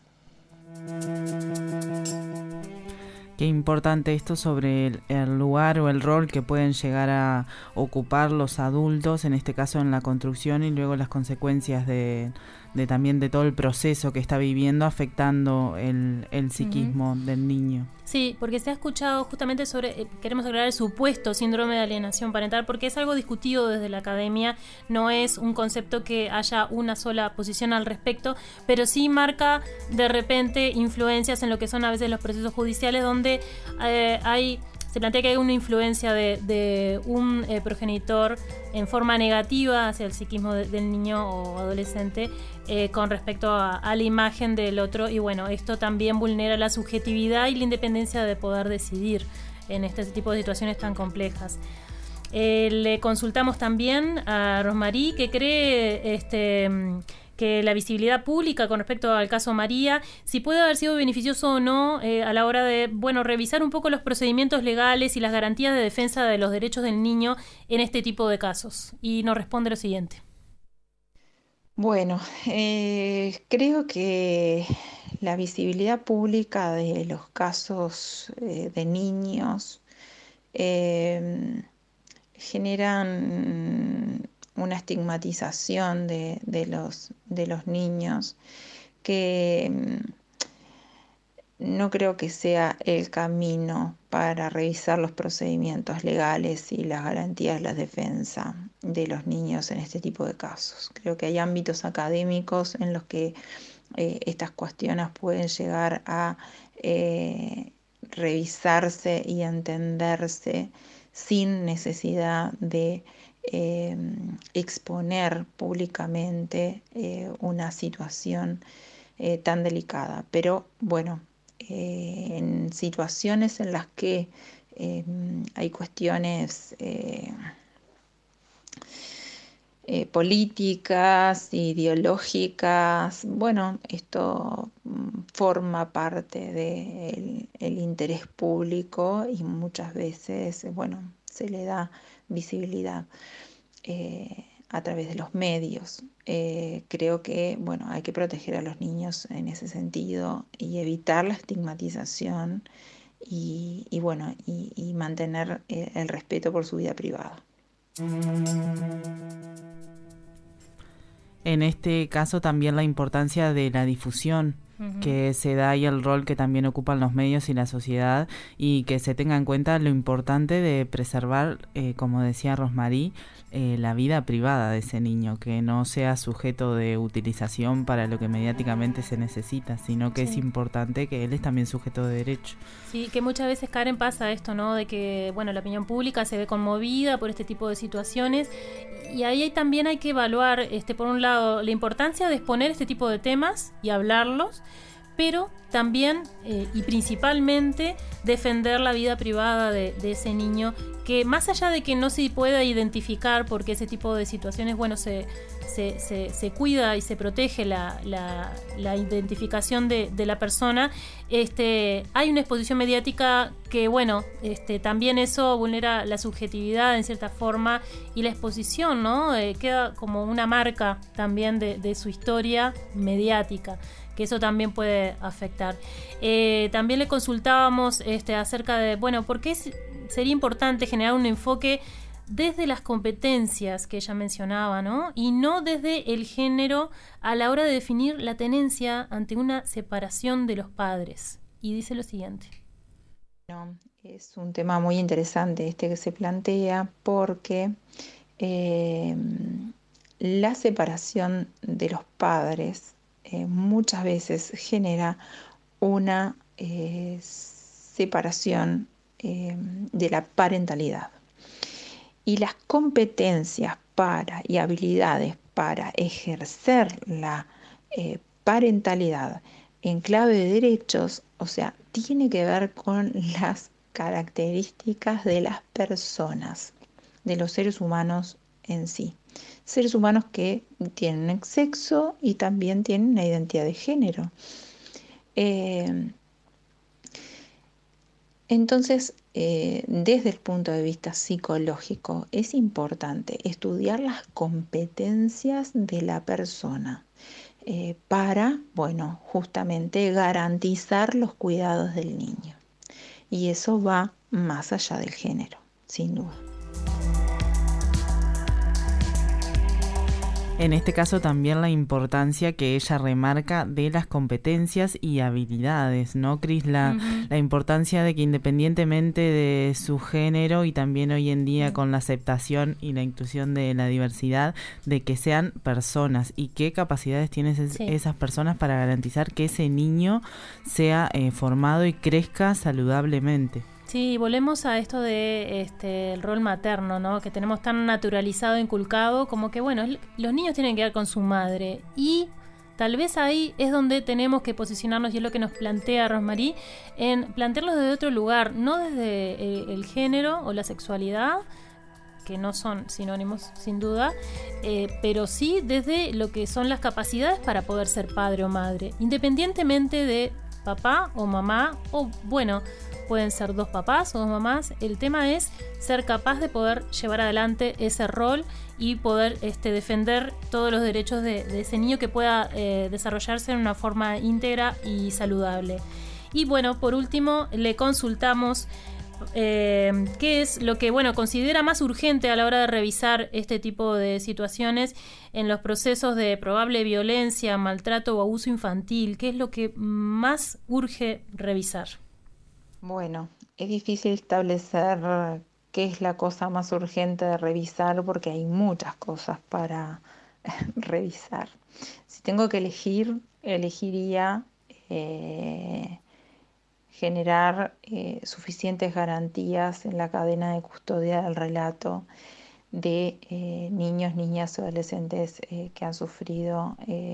Speaker 2: Qué importante esto sobre el lugar o el rol que pueden llegar a ocupar los adultos, en este caso en la construcción, y luego las consecuencias de también de todo el proceso que está viviendo, afectando el psiquismo del niño.
Speaker 1: Sí, porque se ha escuchado justamente sobre, queremos aclarar el supuesto síndrome de alienación parental, porque es algo discutido desde la academia, no es un concepto que haya una sola posición al respecto, pero sí marca de repente influencias en lo que son a veces los procesos judiciales, donde se plantea que hay una influencia de un progenitor en forma negativa hacia el psiquismo del niño o adolescente con respecto a la imagen del otro, y bueno, esto también vulnera la subjetividad y la independencia de poder decidir en este tipo de situaciones tan complejas. Le consultamos también a Rosmarie, que cree que la visibilidad pública con respecto al caso María, si puede haber sido beneficioso o no a la hora de, bueno, revisar un poco los procedimientos legales y las garantías de defensa de los derechos del niño en este tipo de casos. Y nos responde lo siguiente.
Speaker 9: Bueno, creo que la visibilidad pública de los casos de niños generan una estigmatización de los niños que no creo que sea el camino para revisar los procedimientos legales y las garantías de la defensa de los niños en este tipo de casos. Creo que hay ámbitos académicos en los que estas cuestiones pueden llegar a revisarse y entenderse sin necesidad de exponer públicamente una situación tan delicada. Pero bueno, en situaciones en las que hay cuestiones políticas, ideológicas, bueno, esto forma parte del interés público y muchas veces, bueno, se le da visibilidad a través de los medios. Creo que, bueno, hay que proteger a los niños en ese sentido y evitar la estigmatización y bueno, y mantener el respeto por su vida privada.
Speaker 2: En este caso también la importancia de la difusión que se da y el rol que también ocupan los medios y la sociedad, y que se tenga en cuenta lo importante de preservar, como decía Rosmarie, la vida privada de ese niño, que no sea sujeto de utilización para lo que mediáticamente se necesita, sino que es importante que él es también sujeto de derecho.
Speaker 1: Sí, que muchas veces, Karen, pasa esto, ¿no? De que, bueno, la opinión pública se ve conmovida por este tipo de situaciones, y ahí también hay que evaluar, por un lado, la importancia de exponer este tipo de temas y hablarlos, pero también y principalmente defender la vida privada de ese niño, que más allá de que no se pueda identificar, porque ese tipo de situaciones, bueno, se cuida y se protege la identificación de la persona, hay una exposición mediática que, bueno, también eso vulnera la subjetividad en cierta forma, y la exposición, ¿no? Queda como una marca también de su historia mediática, que eso también puede afectar. También le consultábamos acerca de, bueno, ¿por qué sería importante generar un enfoque desde las competencias que ella mencionaba, ¿no? Y no desde el género a la hora de definir la tenencia ante una separación de los padres? Y dice lo siguiente.
Speaker 9: No, es un tema muy interesante que se plantea, porque la separación de los padres muchas veces genera una separación de la parentalidad, y las competencias y habilidades para ejercer la parentalidad en clave de derechos, o sea, tiene que ver con las características de las personas, de los seres humanos en sí. Seres humanos que tienen sexo y también tienen una identidad de género. Entonces, desde el punto de vista psicológico, es importante estudiar las competencias de la persona para, bueno, justamente garantizar los cuidados del niño. Y eso va más allá del género, sin duda.
Speaker 2: En este caso también la importancia que ella remarca de las competencias y habilidades, ¿no, Cris? La importancia de que, independientemente de su género, y también hoy en día con la aceptación y la inclusión de la diversidad, de que sean personas, y qué capacidades tienen esas personas para garantizar que ese niño sea formado y crezca saludablemente.
Speaker 1: Sí, volvemos a esto de el rol materno, ¿no? Que tenemos tan naturalizado, inculcado, como que, bueno, los niños tienen que ver con su madre, y tal vez ahí es donde tenemos que posicionarnos, y es lo que nos plantea Rosmarie, en plantearlos desde otro lugar, no desde el género o la sexualidad, que no son sinónimos sin duda, pero sí desde lo que son las capacidades para poder ser padre o madre, independientemente de papá o mamá, o bueno, pueden ser dos papás o dos mamás. El tema es ser capaz de poder llevar adelante ese rol y poder defender todos los derechos de ese niño, que pueda desarrollarse en una forma íntegra y saludable. Y bueno, por último, le consultamos qué es lo que, bueno, considera más urgente a la hora de revisar este tipo de situaciones en los procesos de probable violencia, maltrato o abuso infantil. ¿Qué es lo que más urge revisar?
Speaker 9: Bueno, es difícil establecer qué es la cosa más urgente de revisar, porque hay muchas cosas para revisar. Si tengo que elegir, elegiría generar suficientes garantías en la cadena de custodia del relato de niños, niñas o adolescentes que han sufrido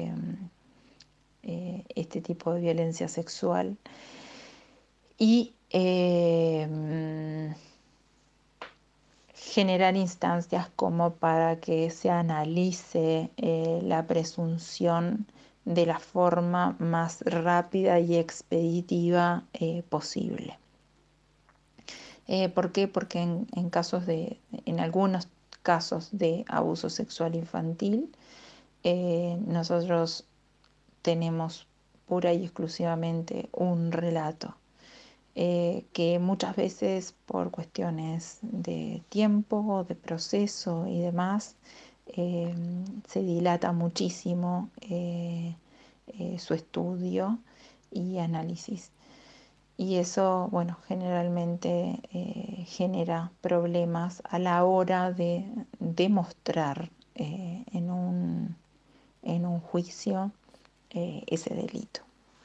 Speaker 9: este tipo de violencia sexual, y generar instancias como para que se analice la presunción de la forma más rápida y expeditiva posible. ¿Por qué? Porque en algunos casos de abuso sexual infantil, nosotros tenemos pura y exclusivamente un relato, que muchas veces, por cuestiones de tiempo, de proceso y demás, se dilata muchísimo su estudio, y análisis. Y eso, bueno, generalmente genera problemas a la hora de demostrar en un juicio ese delito.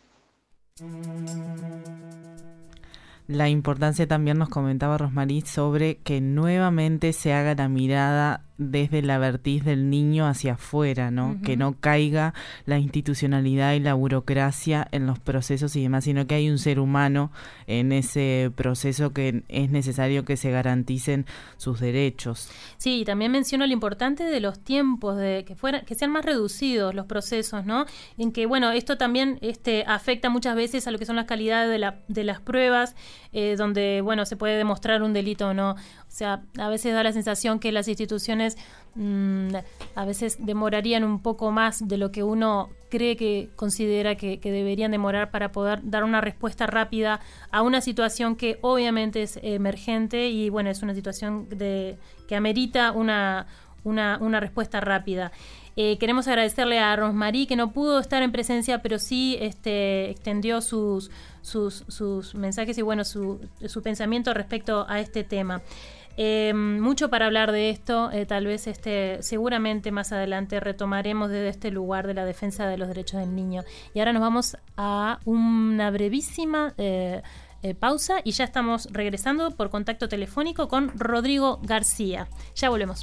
Speaker 2: La importancia también nos comentaba Rosmarie sobre que nuevamente se haga la mirada desde la vertiz del niño hacia afuera, ¿no? Uh-huh. Que no caiga la institucionalidad y la burocracia en los procesos y demás, sino que hay un ser humano en ese proceso que es necesario que se garanticen sus derechos.
Speaker 1: Sí, y también menciono lo importante de los tiempos, de que sean más reducidos los procesos, ¿no? En que, bueno, esto también afecta muchas veces a lo que son las calidades de las pruebas, donde, bueno, se puede demostrar un delito o no. O sea, a veces da la sensación que las instituciones a veces demorarían un poco más de lo que uno considera que deberían demorar para poder dar una respuesta rápida a una situación que obviamente es emergente y, bueno, es una situación que amerita una respuesta rápida. Queremos agradecerle a Rosmarie, que no pudo estar en presencia, pero sí extendió sus mensajes y, bueno, su pensamiento respecto a este tema. Mucho para hablar de esto, tal vez seguramente más adelante retomaremos desde este lugar de la defensa de los derechos del niño. Y ahora nos vamos a una brevísima pausa y ya estamos regresando por contacto telefónico con Rodrigo García. Ya volvemos.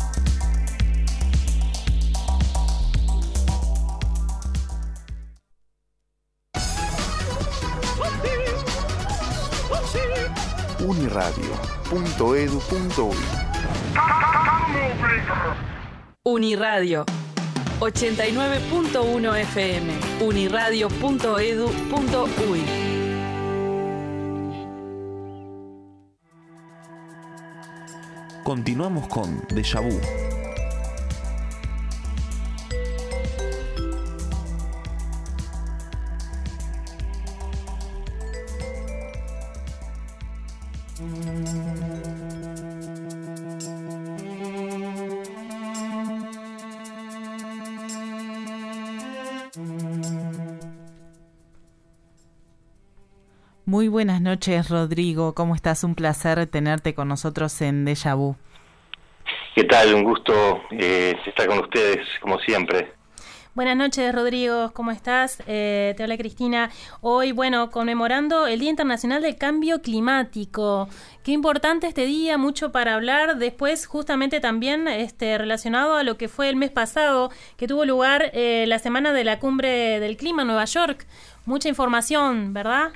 Speaker 4: Uniradio.edu.uy
Speaker 8: Uniradio 89.1 FM. Uniradio.edu.uy.
Speaker 4: Continuamos con Déjà Vu.
Speaker 2: Muy buenas noches, Rodrigo. ¿Cómo estás? Un placer tenerte con nosotros en Déjà Vu.
Speaker 10: ¿Qué tal? Un gusto estar con ustedes, como siempre.
Speaker 1: Buenas noches, Rodrigo. ¿Cómo estás? Te habla Cristina. Hoy, bueno, conmemorando el Día Internacional del Cambio Climático. Qué importante este día, mucho para hablar. Después, justamente también relacionado a lo que fue el mes pasado, que tuvo lugar la semana de la Cumbre del Clima en Nueva York. Mucha información, ¿verdad?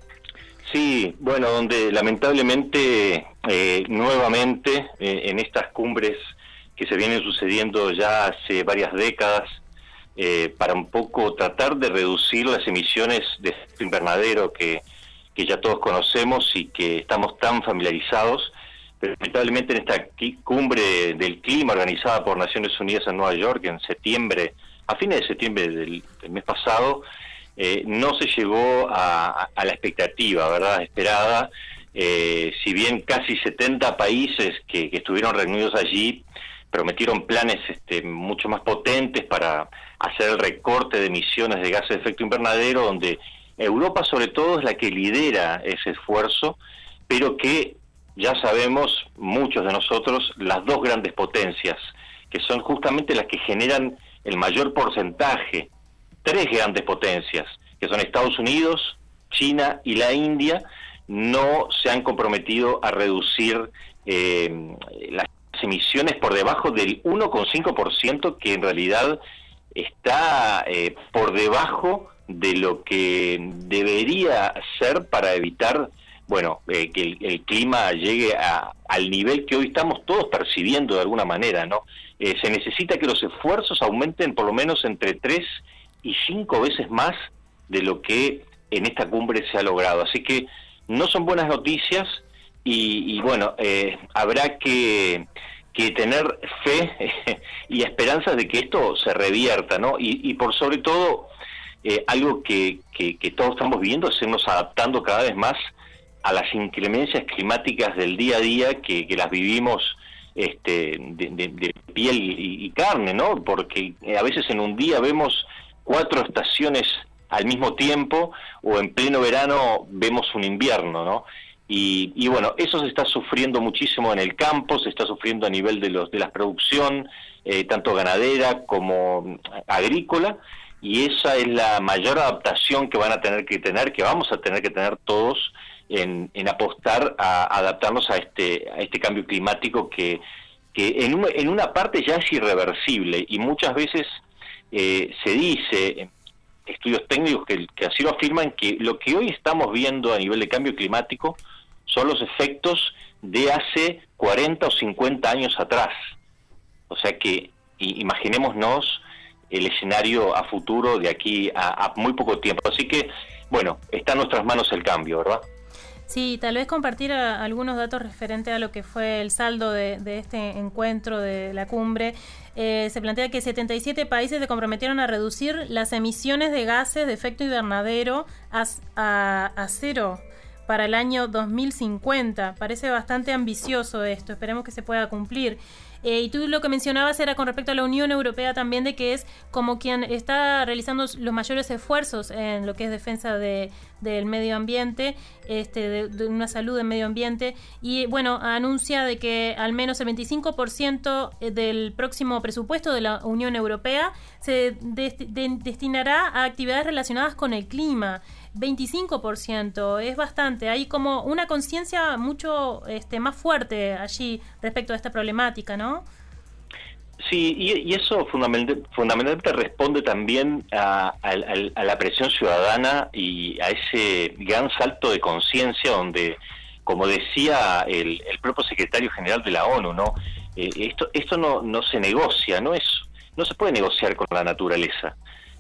Speaker 10: Sí, bueno, donde lamentablemente nuevamente en estas cumbres que se vienen sucediendo ya hace varias décadas, para un poco tratar de reducir las emisiones de efecto invernadero que ya todos conocemos y que estamos tan familiarizados, pero lamentablemente en esta cumbre del clima organizada por Naciones Unidas en Nueva York en septiembre, a fines de septiembre del mes pasado, no se llegó a la expectativa, ¿verdad?, esperada. Si bien casi 70 países que estuvieron reunidos allí prometieron planes mucho más potentes para hacer el recorte de emisiones de gases de efecto invernadero, donde Europa sobre todo es la que lidera ese esfuerzo, pero que ya sabemos, muchos de nosotros, las dos grandes potencias, que son justamente las que generan el mayor porcentaje, tres grandes potencias, que son Estados Unidos, China y la India, no se han comprometido a reducir las emisiones por debajo del 1,5%, que en realidad está por debajo de lo que debería ser para evitar, bueno, que el clima llegue al nivel que hoy estamos todos percibiendo de alguna manera, ¿no? Se necesita que los esfuerzos aumenten por lo menos entre 3 y 5 veces más de lo que en esta cumbre se ha logrado. Así que no son buenas noticias y bueno, habrá que tener fe y esperanzas de que esto se revierta, ¿no? Y por sobre todo, algo que todos estamos viendo es irnos adaptando cada vez más a las inclemencias climáticas del día a día que las vivimos de piel y carne, ¿no? Porque a veces en un día vemos 4 estaciones al mismo tiempo, o en pleno verano vemos un invierno, ¿no? Y bueno, eso se está sufriendo muchísimo en el campo, se está sufriendo a nivel de la producción, tanto ganadera como agrícola, y esa es la mayor adaptación que vamos a tener que tener todos en apostar a adaptarnos a este cambio climático que en una parte ya es irreversible, y muchas veces se dice, estudios técnicos que así lo afirman, que lo que hoy estamos viendo a nivel de cambio climático son los efectos de hace 40 o 50 años atrás. O sea que imaginémonos el escenario a futuro de aquí a muy poco tiempo. Así que, bueno, está en nuestras manos el cambio, ¿verdad?
Speaker 1: Sí, tal vez compartir algunos datos referentes a lo que fue el saldo de este encuentro de la cumbre. Se plantea que 77 países se comprometieron a reducir las emisiones de gases de efecto invernadero a cero para el año 2050. Parece bastante ambicioso esto, esperemos que se pueda cumplir. Y tú lo que mencionabas era con respecto a la Unión Europea también, de que es como quien está realizando los mayores esfuerzos en lo que es defensa del medio ambiente, de una salud del medio ambiente, y bueno, anuncia de que al menos el 25% del próximo presupuesto de la Unión Europea se destinará a actividades relacionadas con el clima. 25%, es bastante. Hay como una conciencia mucho más fuerte allí respecto a esta problemática, ¿no?
Speaker 10: Sí, y eso fundamentalmente responde también a la presión ciudadana y a ese gran salto de conciencia donde, como decía el propio secretario general de la ONU, ¿no? Esto no se negocia, no se puede negociar con la naturaleza.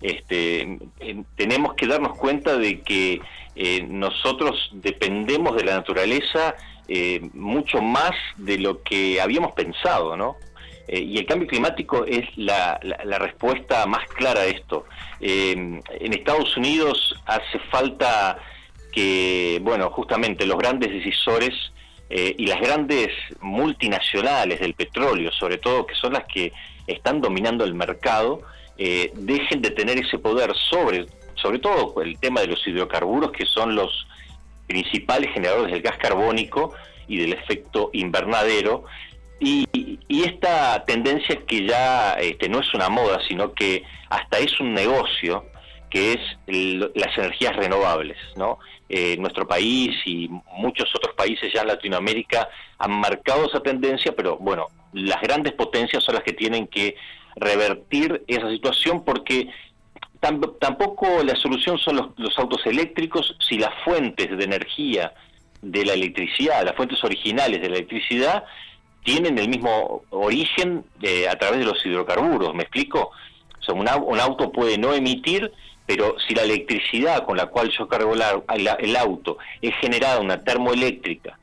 Speaker 10: Tenemos que darnos cuenta de que nosotros dependemos de la naturaleza mucho más de lo que habíamos pensado, ¿no? Y el cambio climático es la respuesta más clara a esto. En Estados Unidos hace falta que, bueno, justamente los grandes decisores y las grandes multinacionales del petróleo, sobre todo, que son las que están dominando el mercado, dejen de tener ese poder sobre todo el tema de los hidrocarburos, que son los principales generadores del gas carbónico y del efecto invernadero, y esta tendencia que ya no es una moda, sino que hasta es un negocio, que es las energías renovables, ¿no? Nuestro país y muchos otros países ya en Latinoamérica han marcado esa tendencia, pero bueno, las grandes potencias son las que tienen que revertir esa situación, porque tampoco la solución son los autos eléctricos si las fuentes de energía de la electricidad, las fuentes originales de la electricidad, tienen el mismo origen a través de los hidrocarburos. ¿Me explico? O sea, un auto puede no emitir, pero si la electricidad con la cual yo cargo el auto es generada una termoeléctrica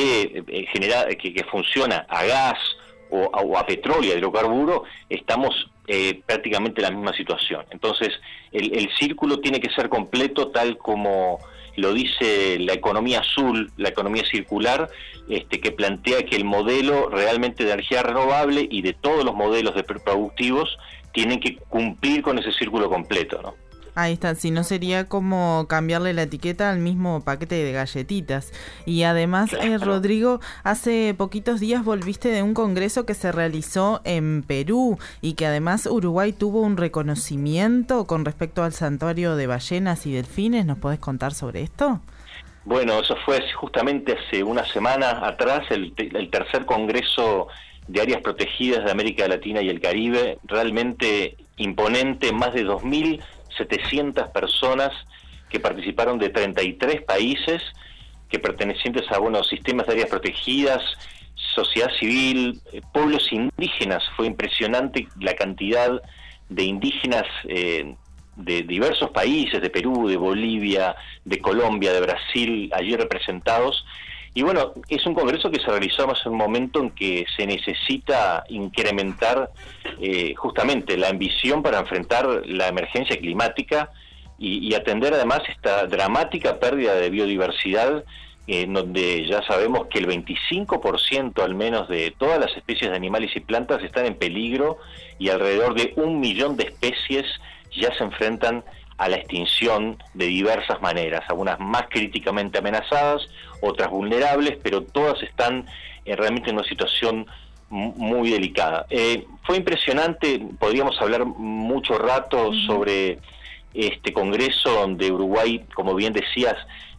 Speaker 10: que funciona a gas o a petróleo, a hidrocarburo, estamos prácticamente en la misma situación. Entonces, el círculo tiene que ser completo, tal como lo dice la economía azul, la economía circular, que plantea que el modelo realmente de energía renovable y de todos los modelos de productivos tienen que cumplir con ese círculo completo, ¿no?
Speaker 2: Ahí está, si no sería como cambiarle la etiqueta al mismo paquete de galletitas. Y además, claro. Rodrigo, hace poquitos días volviste de un congreso que se realizó en Perú y que además Uruguay tuvo un reconocimiento con respecto al santuario de ballenas y delfines. ¿Nos podés contar sobre esto?
Speaker 10: Bueno, eso fue justamente hace una semana atrás, el tercer congreso de áreas protegidas de América Latina y el Caribe, realmente imponente, más de 2.700 personas que participaron de 33 países, que pertenecientes a sistemas de áreas protegidas, sociedad civil, pueblos indígenas. Fue impresionante la cantidad de indígenas de diversos países, de Perú, de Bolivia, de Colombia, de Brasil, allí representados. Y bueno, es un congreso que se realizó más en un momento en que se necesita incrementar justamente la ambición para enfrentar la emergencia climática y atender además esta dramática pérdida de biodiversidad, en donde ya sabemos que el 25% al menos de todas las especies de animales y plantas están en peligro, y alrededor de 1 millón de especies ya se enfrentan a la extinción de diversas maneras, algunas más críticamente amenazadas, otras vulnerables, pero todas están realmente en una situación muy delicada. Fue impresionante, podríamos hablar mucho rato sobre este congreso donde Uruguay, como bien decías,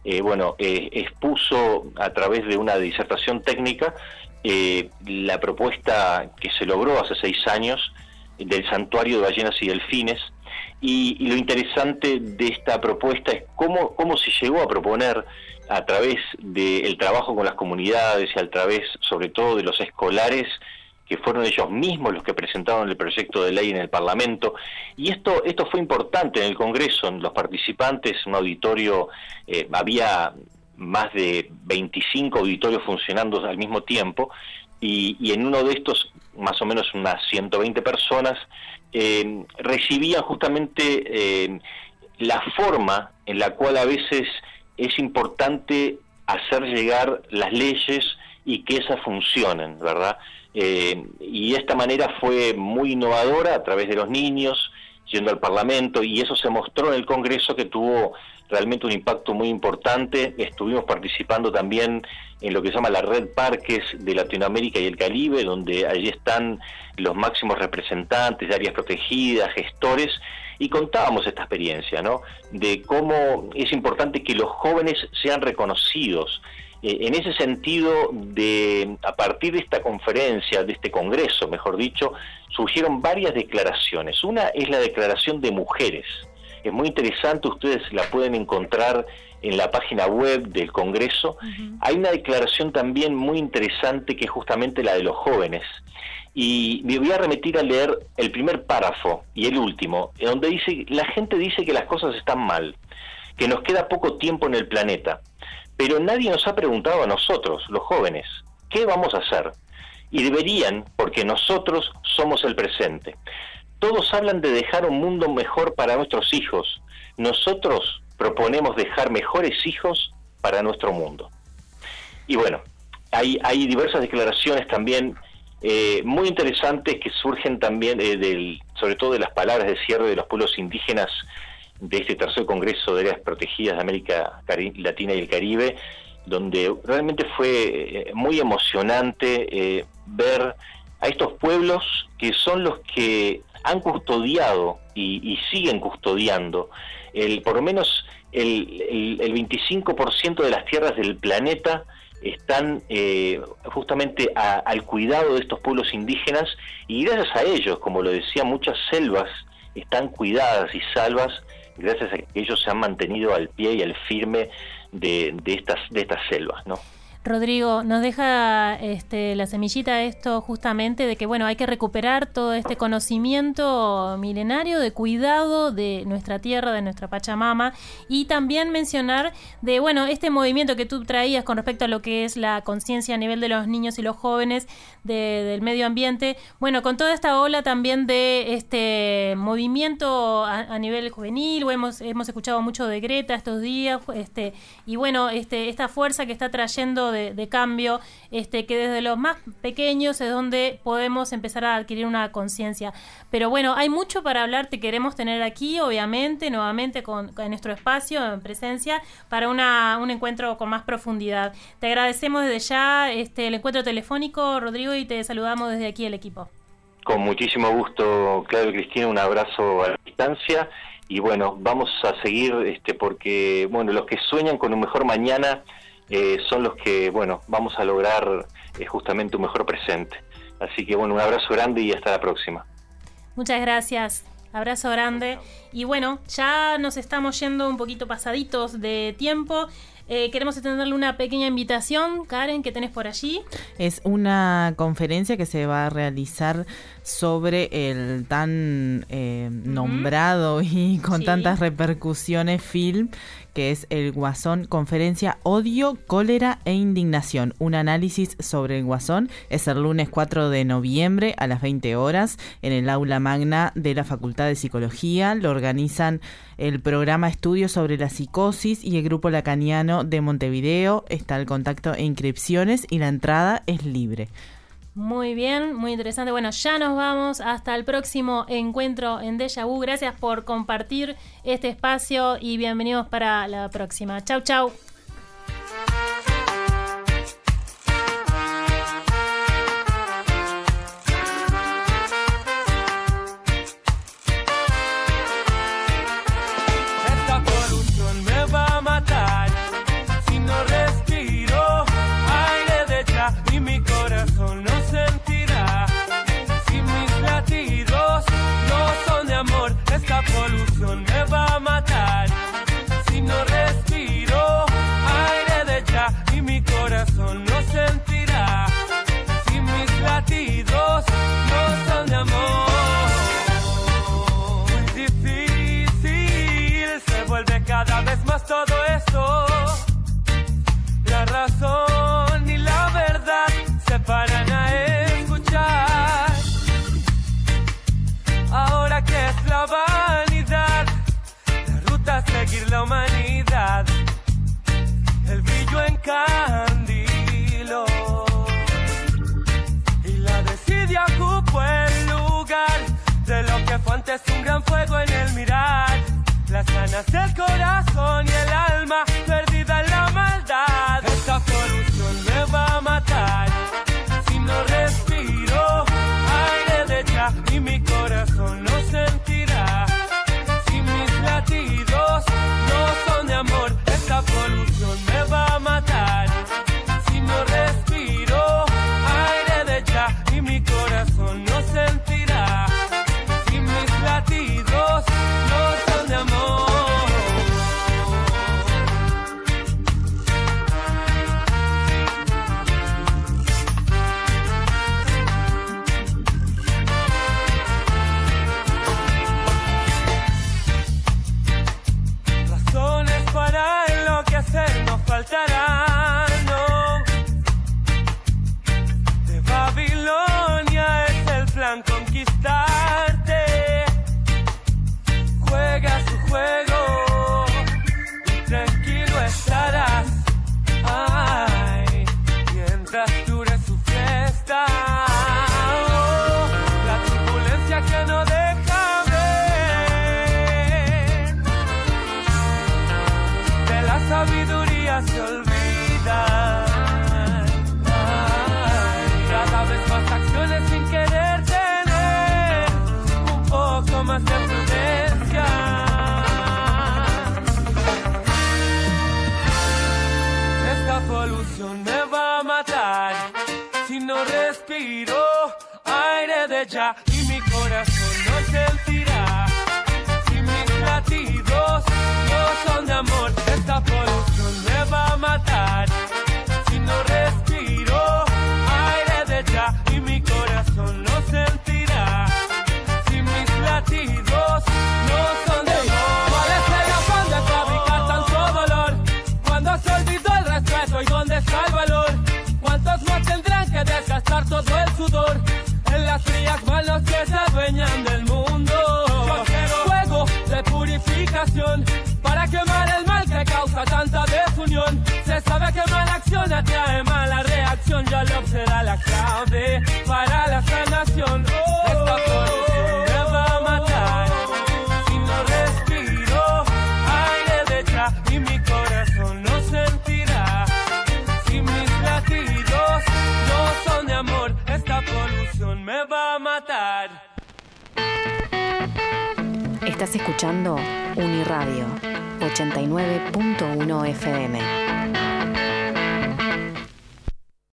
Speaker 10: expuso a través de una disertación técnica la propuesta que se logró hace 6 años del santuario de ballenas y delfines, y lo interesante de esta propuesta es cómo se llegó a proponer a través del trabajo con las comunidades y a través sobre todo de los escolares, que fueron ellos mismos los que presentaron el proyecto de ley en el Parlamento. Y esto fue importante en el Congreso, en los participantes, un auditorio, había más de 25 auditorios funcionando al mismo tiempo, y en uno de estos, más o menos unas 120 personas, recibían justamente la forma en la cual a veces es importante hacer llegar las leyes y que esas funcionen, ¿verdad? Y de esta manera fue muy innovadora a través de los niños, yendo al Parlamento, y eso se mostró en el Congreso, que tuvo realmente un impacto muy importante. Estuvimos participando también en lo que se llama la Red Parques de Latinoamérica y el Caribe, donde allí están los máximos representantes de áreas protegidas, gestores, y contábamos esta experiencia, ¿no?, de cómo es importante que los jóvenes sean reconocidos. En ese sentido, a partir de esta conferencia, de este congreso, mejor dicho, surgieron varias declaraciones. Una es la declaración de mujeres. Es muy interesante, ustedes la pueden encontrar en la página web del Congreso. Hay una declaración también muy interesante que es justamente la de los jóvenes. Y me voy a remitir a leer el primer párrafo y el último, donde dice: la gente dice que las cosas están mal, que nos queda poco tiempo en el planeta, pero nadie nos ha preguntado a nosotros, los jóvenes, ¿qué vamos a hacer? Y deberían, porque nosotros somos el presente. Todos hablan de dejar un mundo mejor para nuestros hijos. Nosotros proponemos dejar mejores hijos para nuestro mundo. Y bueno, hay diversas declaraciones también muy interesantes que surgen también sobre todo de las palabras de cierre de los pueblos indígenas de este tercer Congreso de Áreas Protegidas de América Latina y el Caribe, donde realmente fue muy emocionante ver a estos pueblos que son los que han custodiado y siguen custodiando por lo menos el 25% de las tierras del planeta. Están justamente al cuidado de estos pueblos indígenas, y gracias a ellos, como lo decía, muchas selvas están cuidadas y salvas gracias a que ellos se han mantenido al pie y al firme de estas selvas, ¿no?
Speaker 1: Rodrigo, nos deja la semillita esto justamente de que, bueno, hay que recuperar todo este conocimiento milenario de cuidado de nuestra tierra, de nuestra Pachamama, y también mencionar de, bueno, este movimiento que tú traías con respecto a lo que es la conciencia a nivel de los niños y los jóvenes del medio ambiente, bueno, con toda esta ola también de este movimiento a nivel juvenil, hemos escuchado mucho de Greta estos días, y bueno, esta fuerza que está trayendo de cambio, que desde los más pequeños es donde podemos empezar a adquirir una conciencia. Pero bueno, hay mucho para hablar, te queremos tener aquí, obviamente, nuevamente en nuestro espacio, en presencia, para un encuentro con más profundidad. Te agradecemos desde ya el encuentro telefónico, Rodrigo, y te saludamos desde aquí el equipo.
Speaker 10: Con muchísimo gusto, Claudio y Cristina, un abrazo a la distancia, y bueno, vamos a seguir, porque bueno, los que sueñan con un mejor mañana son los que, bueno, vamos a lograr justamente un mejor presente. Así que bueno, un abrazo grande y hasta la próxima.
Speaker 1: Muchas gracias, abrazo grande. Y bueno, ya nos estamos yendo un poquito pasaditos de tiempo. Queremos extenderle una pequeña invitación, Karen, que tenés por allí.
Speaker 2: Es una conferencia que se va a realizar sobre el tan nombrado y con tantas repercusiones film, que es El Guasón, conferencia Odio, Cólera e Indignación. Un análisis sobre el Guasón. Es el lunes 4 de noviembre a las 20 horas en el aula magna de la Facultad de Psicología. Lo organizan el programa Estudios sobre la Psicosis y el Grupo Lacaniano de Montevideo. Está el contacto e inscripciones y la entrada es libre.
Speaker 1: Muy bien, muy interesante. Bueno, ya nos vamos hasta el próximo encuentro en Déjà Vu. Gracias por compartir este espacio y bienvenidos para la próxima. Chau, chau.
Speaker 11: Esta polución me va a matar si no respiro aire de ya y mi corazón no sentirá. Si mis latidos no son de amor, esta polución me va a matar. Si no respiro aire de ya y mi corazón no sentirá. Si mis latidos no son de amor, muy difícil se vuelve cada vez más todo esto. La razón y la verdad se paran a escuchar. Ahora que es la vanidad, la ruta a seguir la humanidad, el brillo encandiló y la desidia ocupó el lugar de lo que fue antes un gran fuego en el mirar. Las ganas del corazón y el alma perdida en la maldad. Esta polución me va a matar si no respiro aire de ya y mi corazón no sentirá. Si mis latidos no son de amor, esta polución me va a matar. Si no respiro aire de ya y mi corazón no sentirá. Si mis latidos no son de amor. Razones para enloquecer no faltarán, no. De Babilonia es el plan conquistarte. Juega su juego y tranquilo estarás. Ay, mientras dure su fiesta. Oh, la turbulencia que no deja ver. De la sabiduría se olvida. Ay, cada vez más acciones sin querer tener un poco más de prudencia. Esta polución me va a matar si no respiro aire de ya y mi corazón no sentirá. Si mis latidos no son de amor, esta polución me va a matar. Si no respiro aire de ya y mi corazón no sentirá. Si mis latidos no son de amor. ¿Cuál es el afán de fabricar tanto dolor? Cuando se olvidó el respeto y dónde está el valor. ¿Cuántos más tendrán que desgastar todo el sudor en las frías manos que se adueñan del mundo? Yo quiero fuego de purificación para quemar el mal que causa tanta desunión. Se sabe que mala acción atrae mala reacción. Ya lo será la clave para la sanación. Esta polución me va a matar si no respiro aire de ya y mi corazón no sentirá. Si mis latidos no son de amor, esta polución me va a matar.
Speaker 12: Estás escuchando Uniradio 89.1 FM.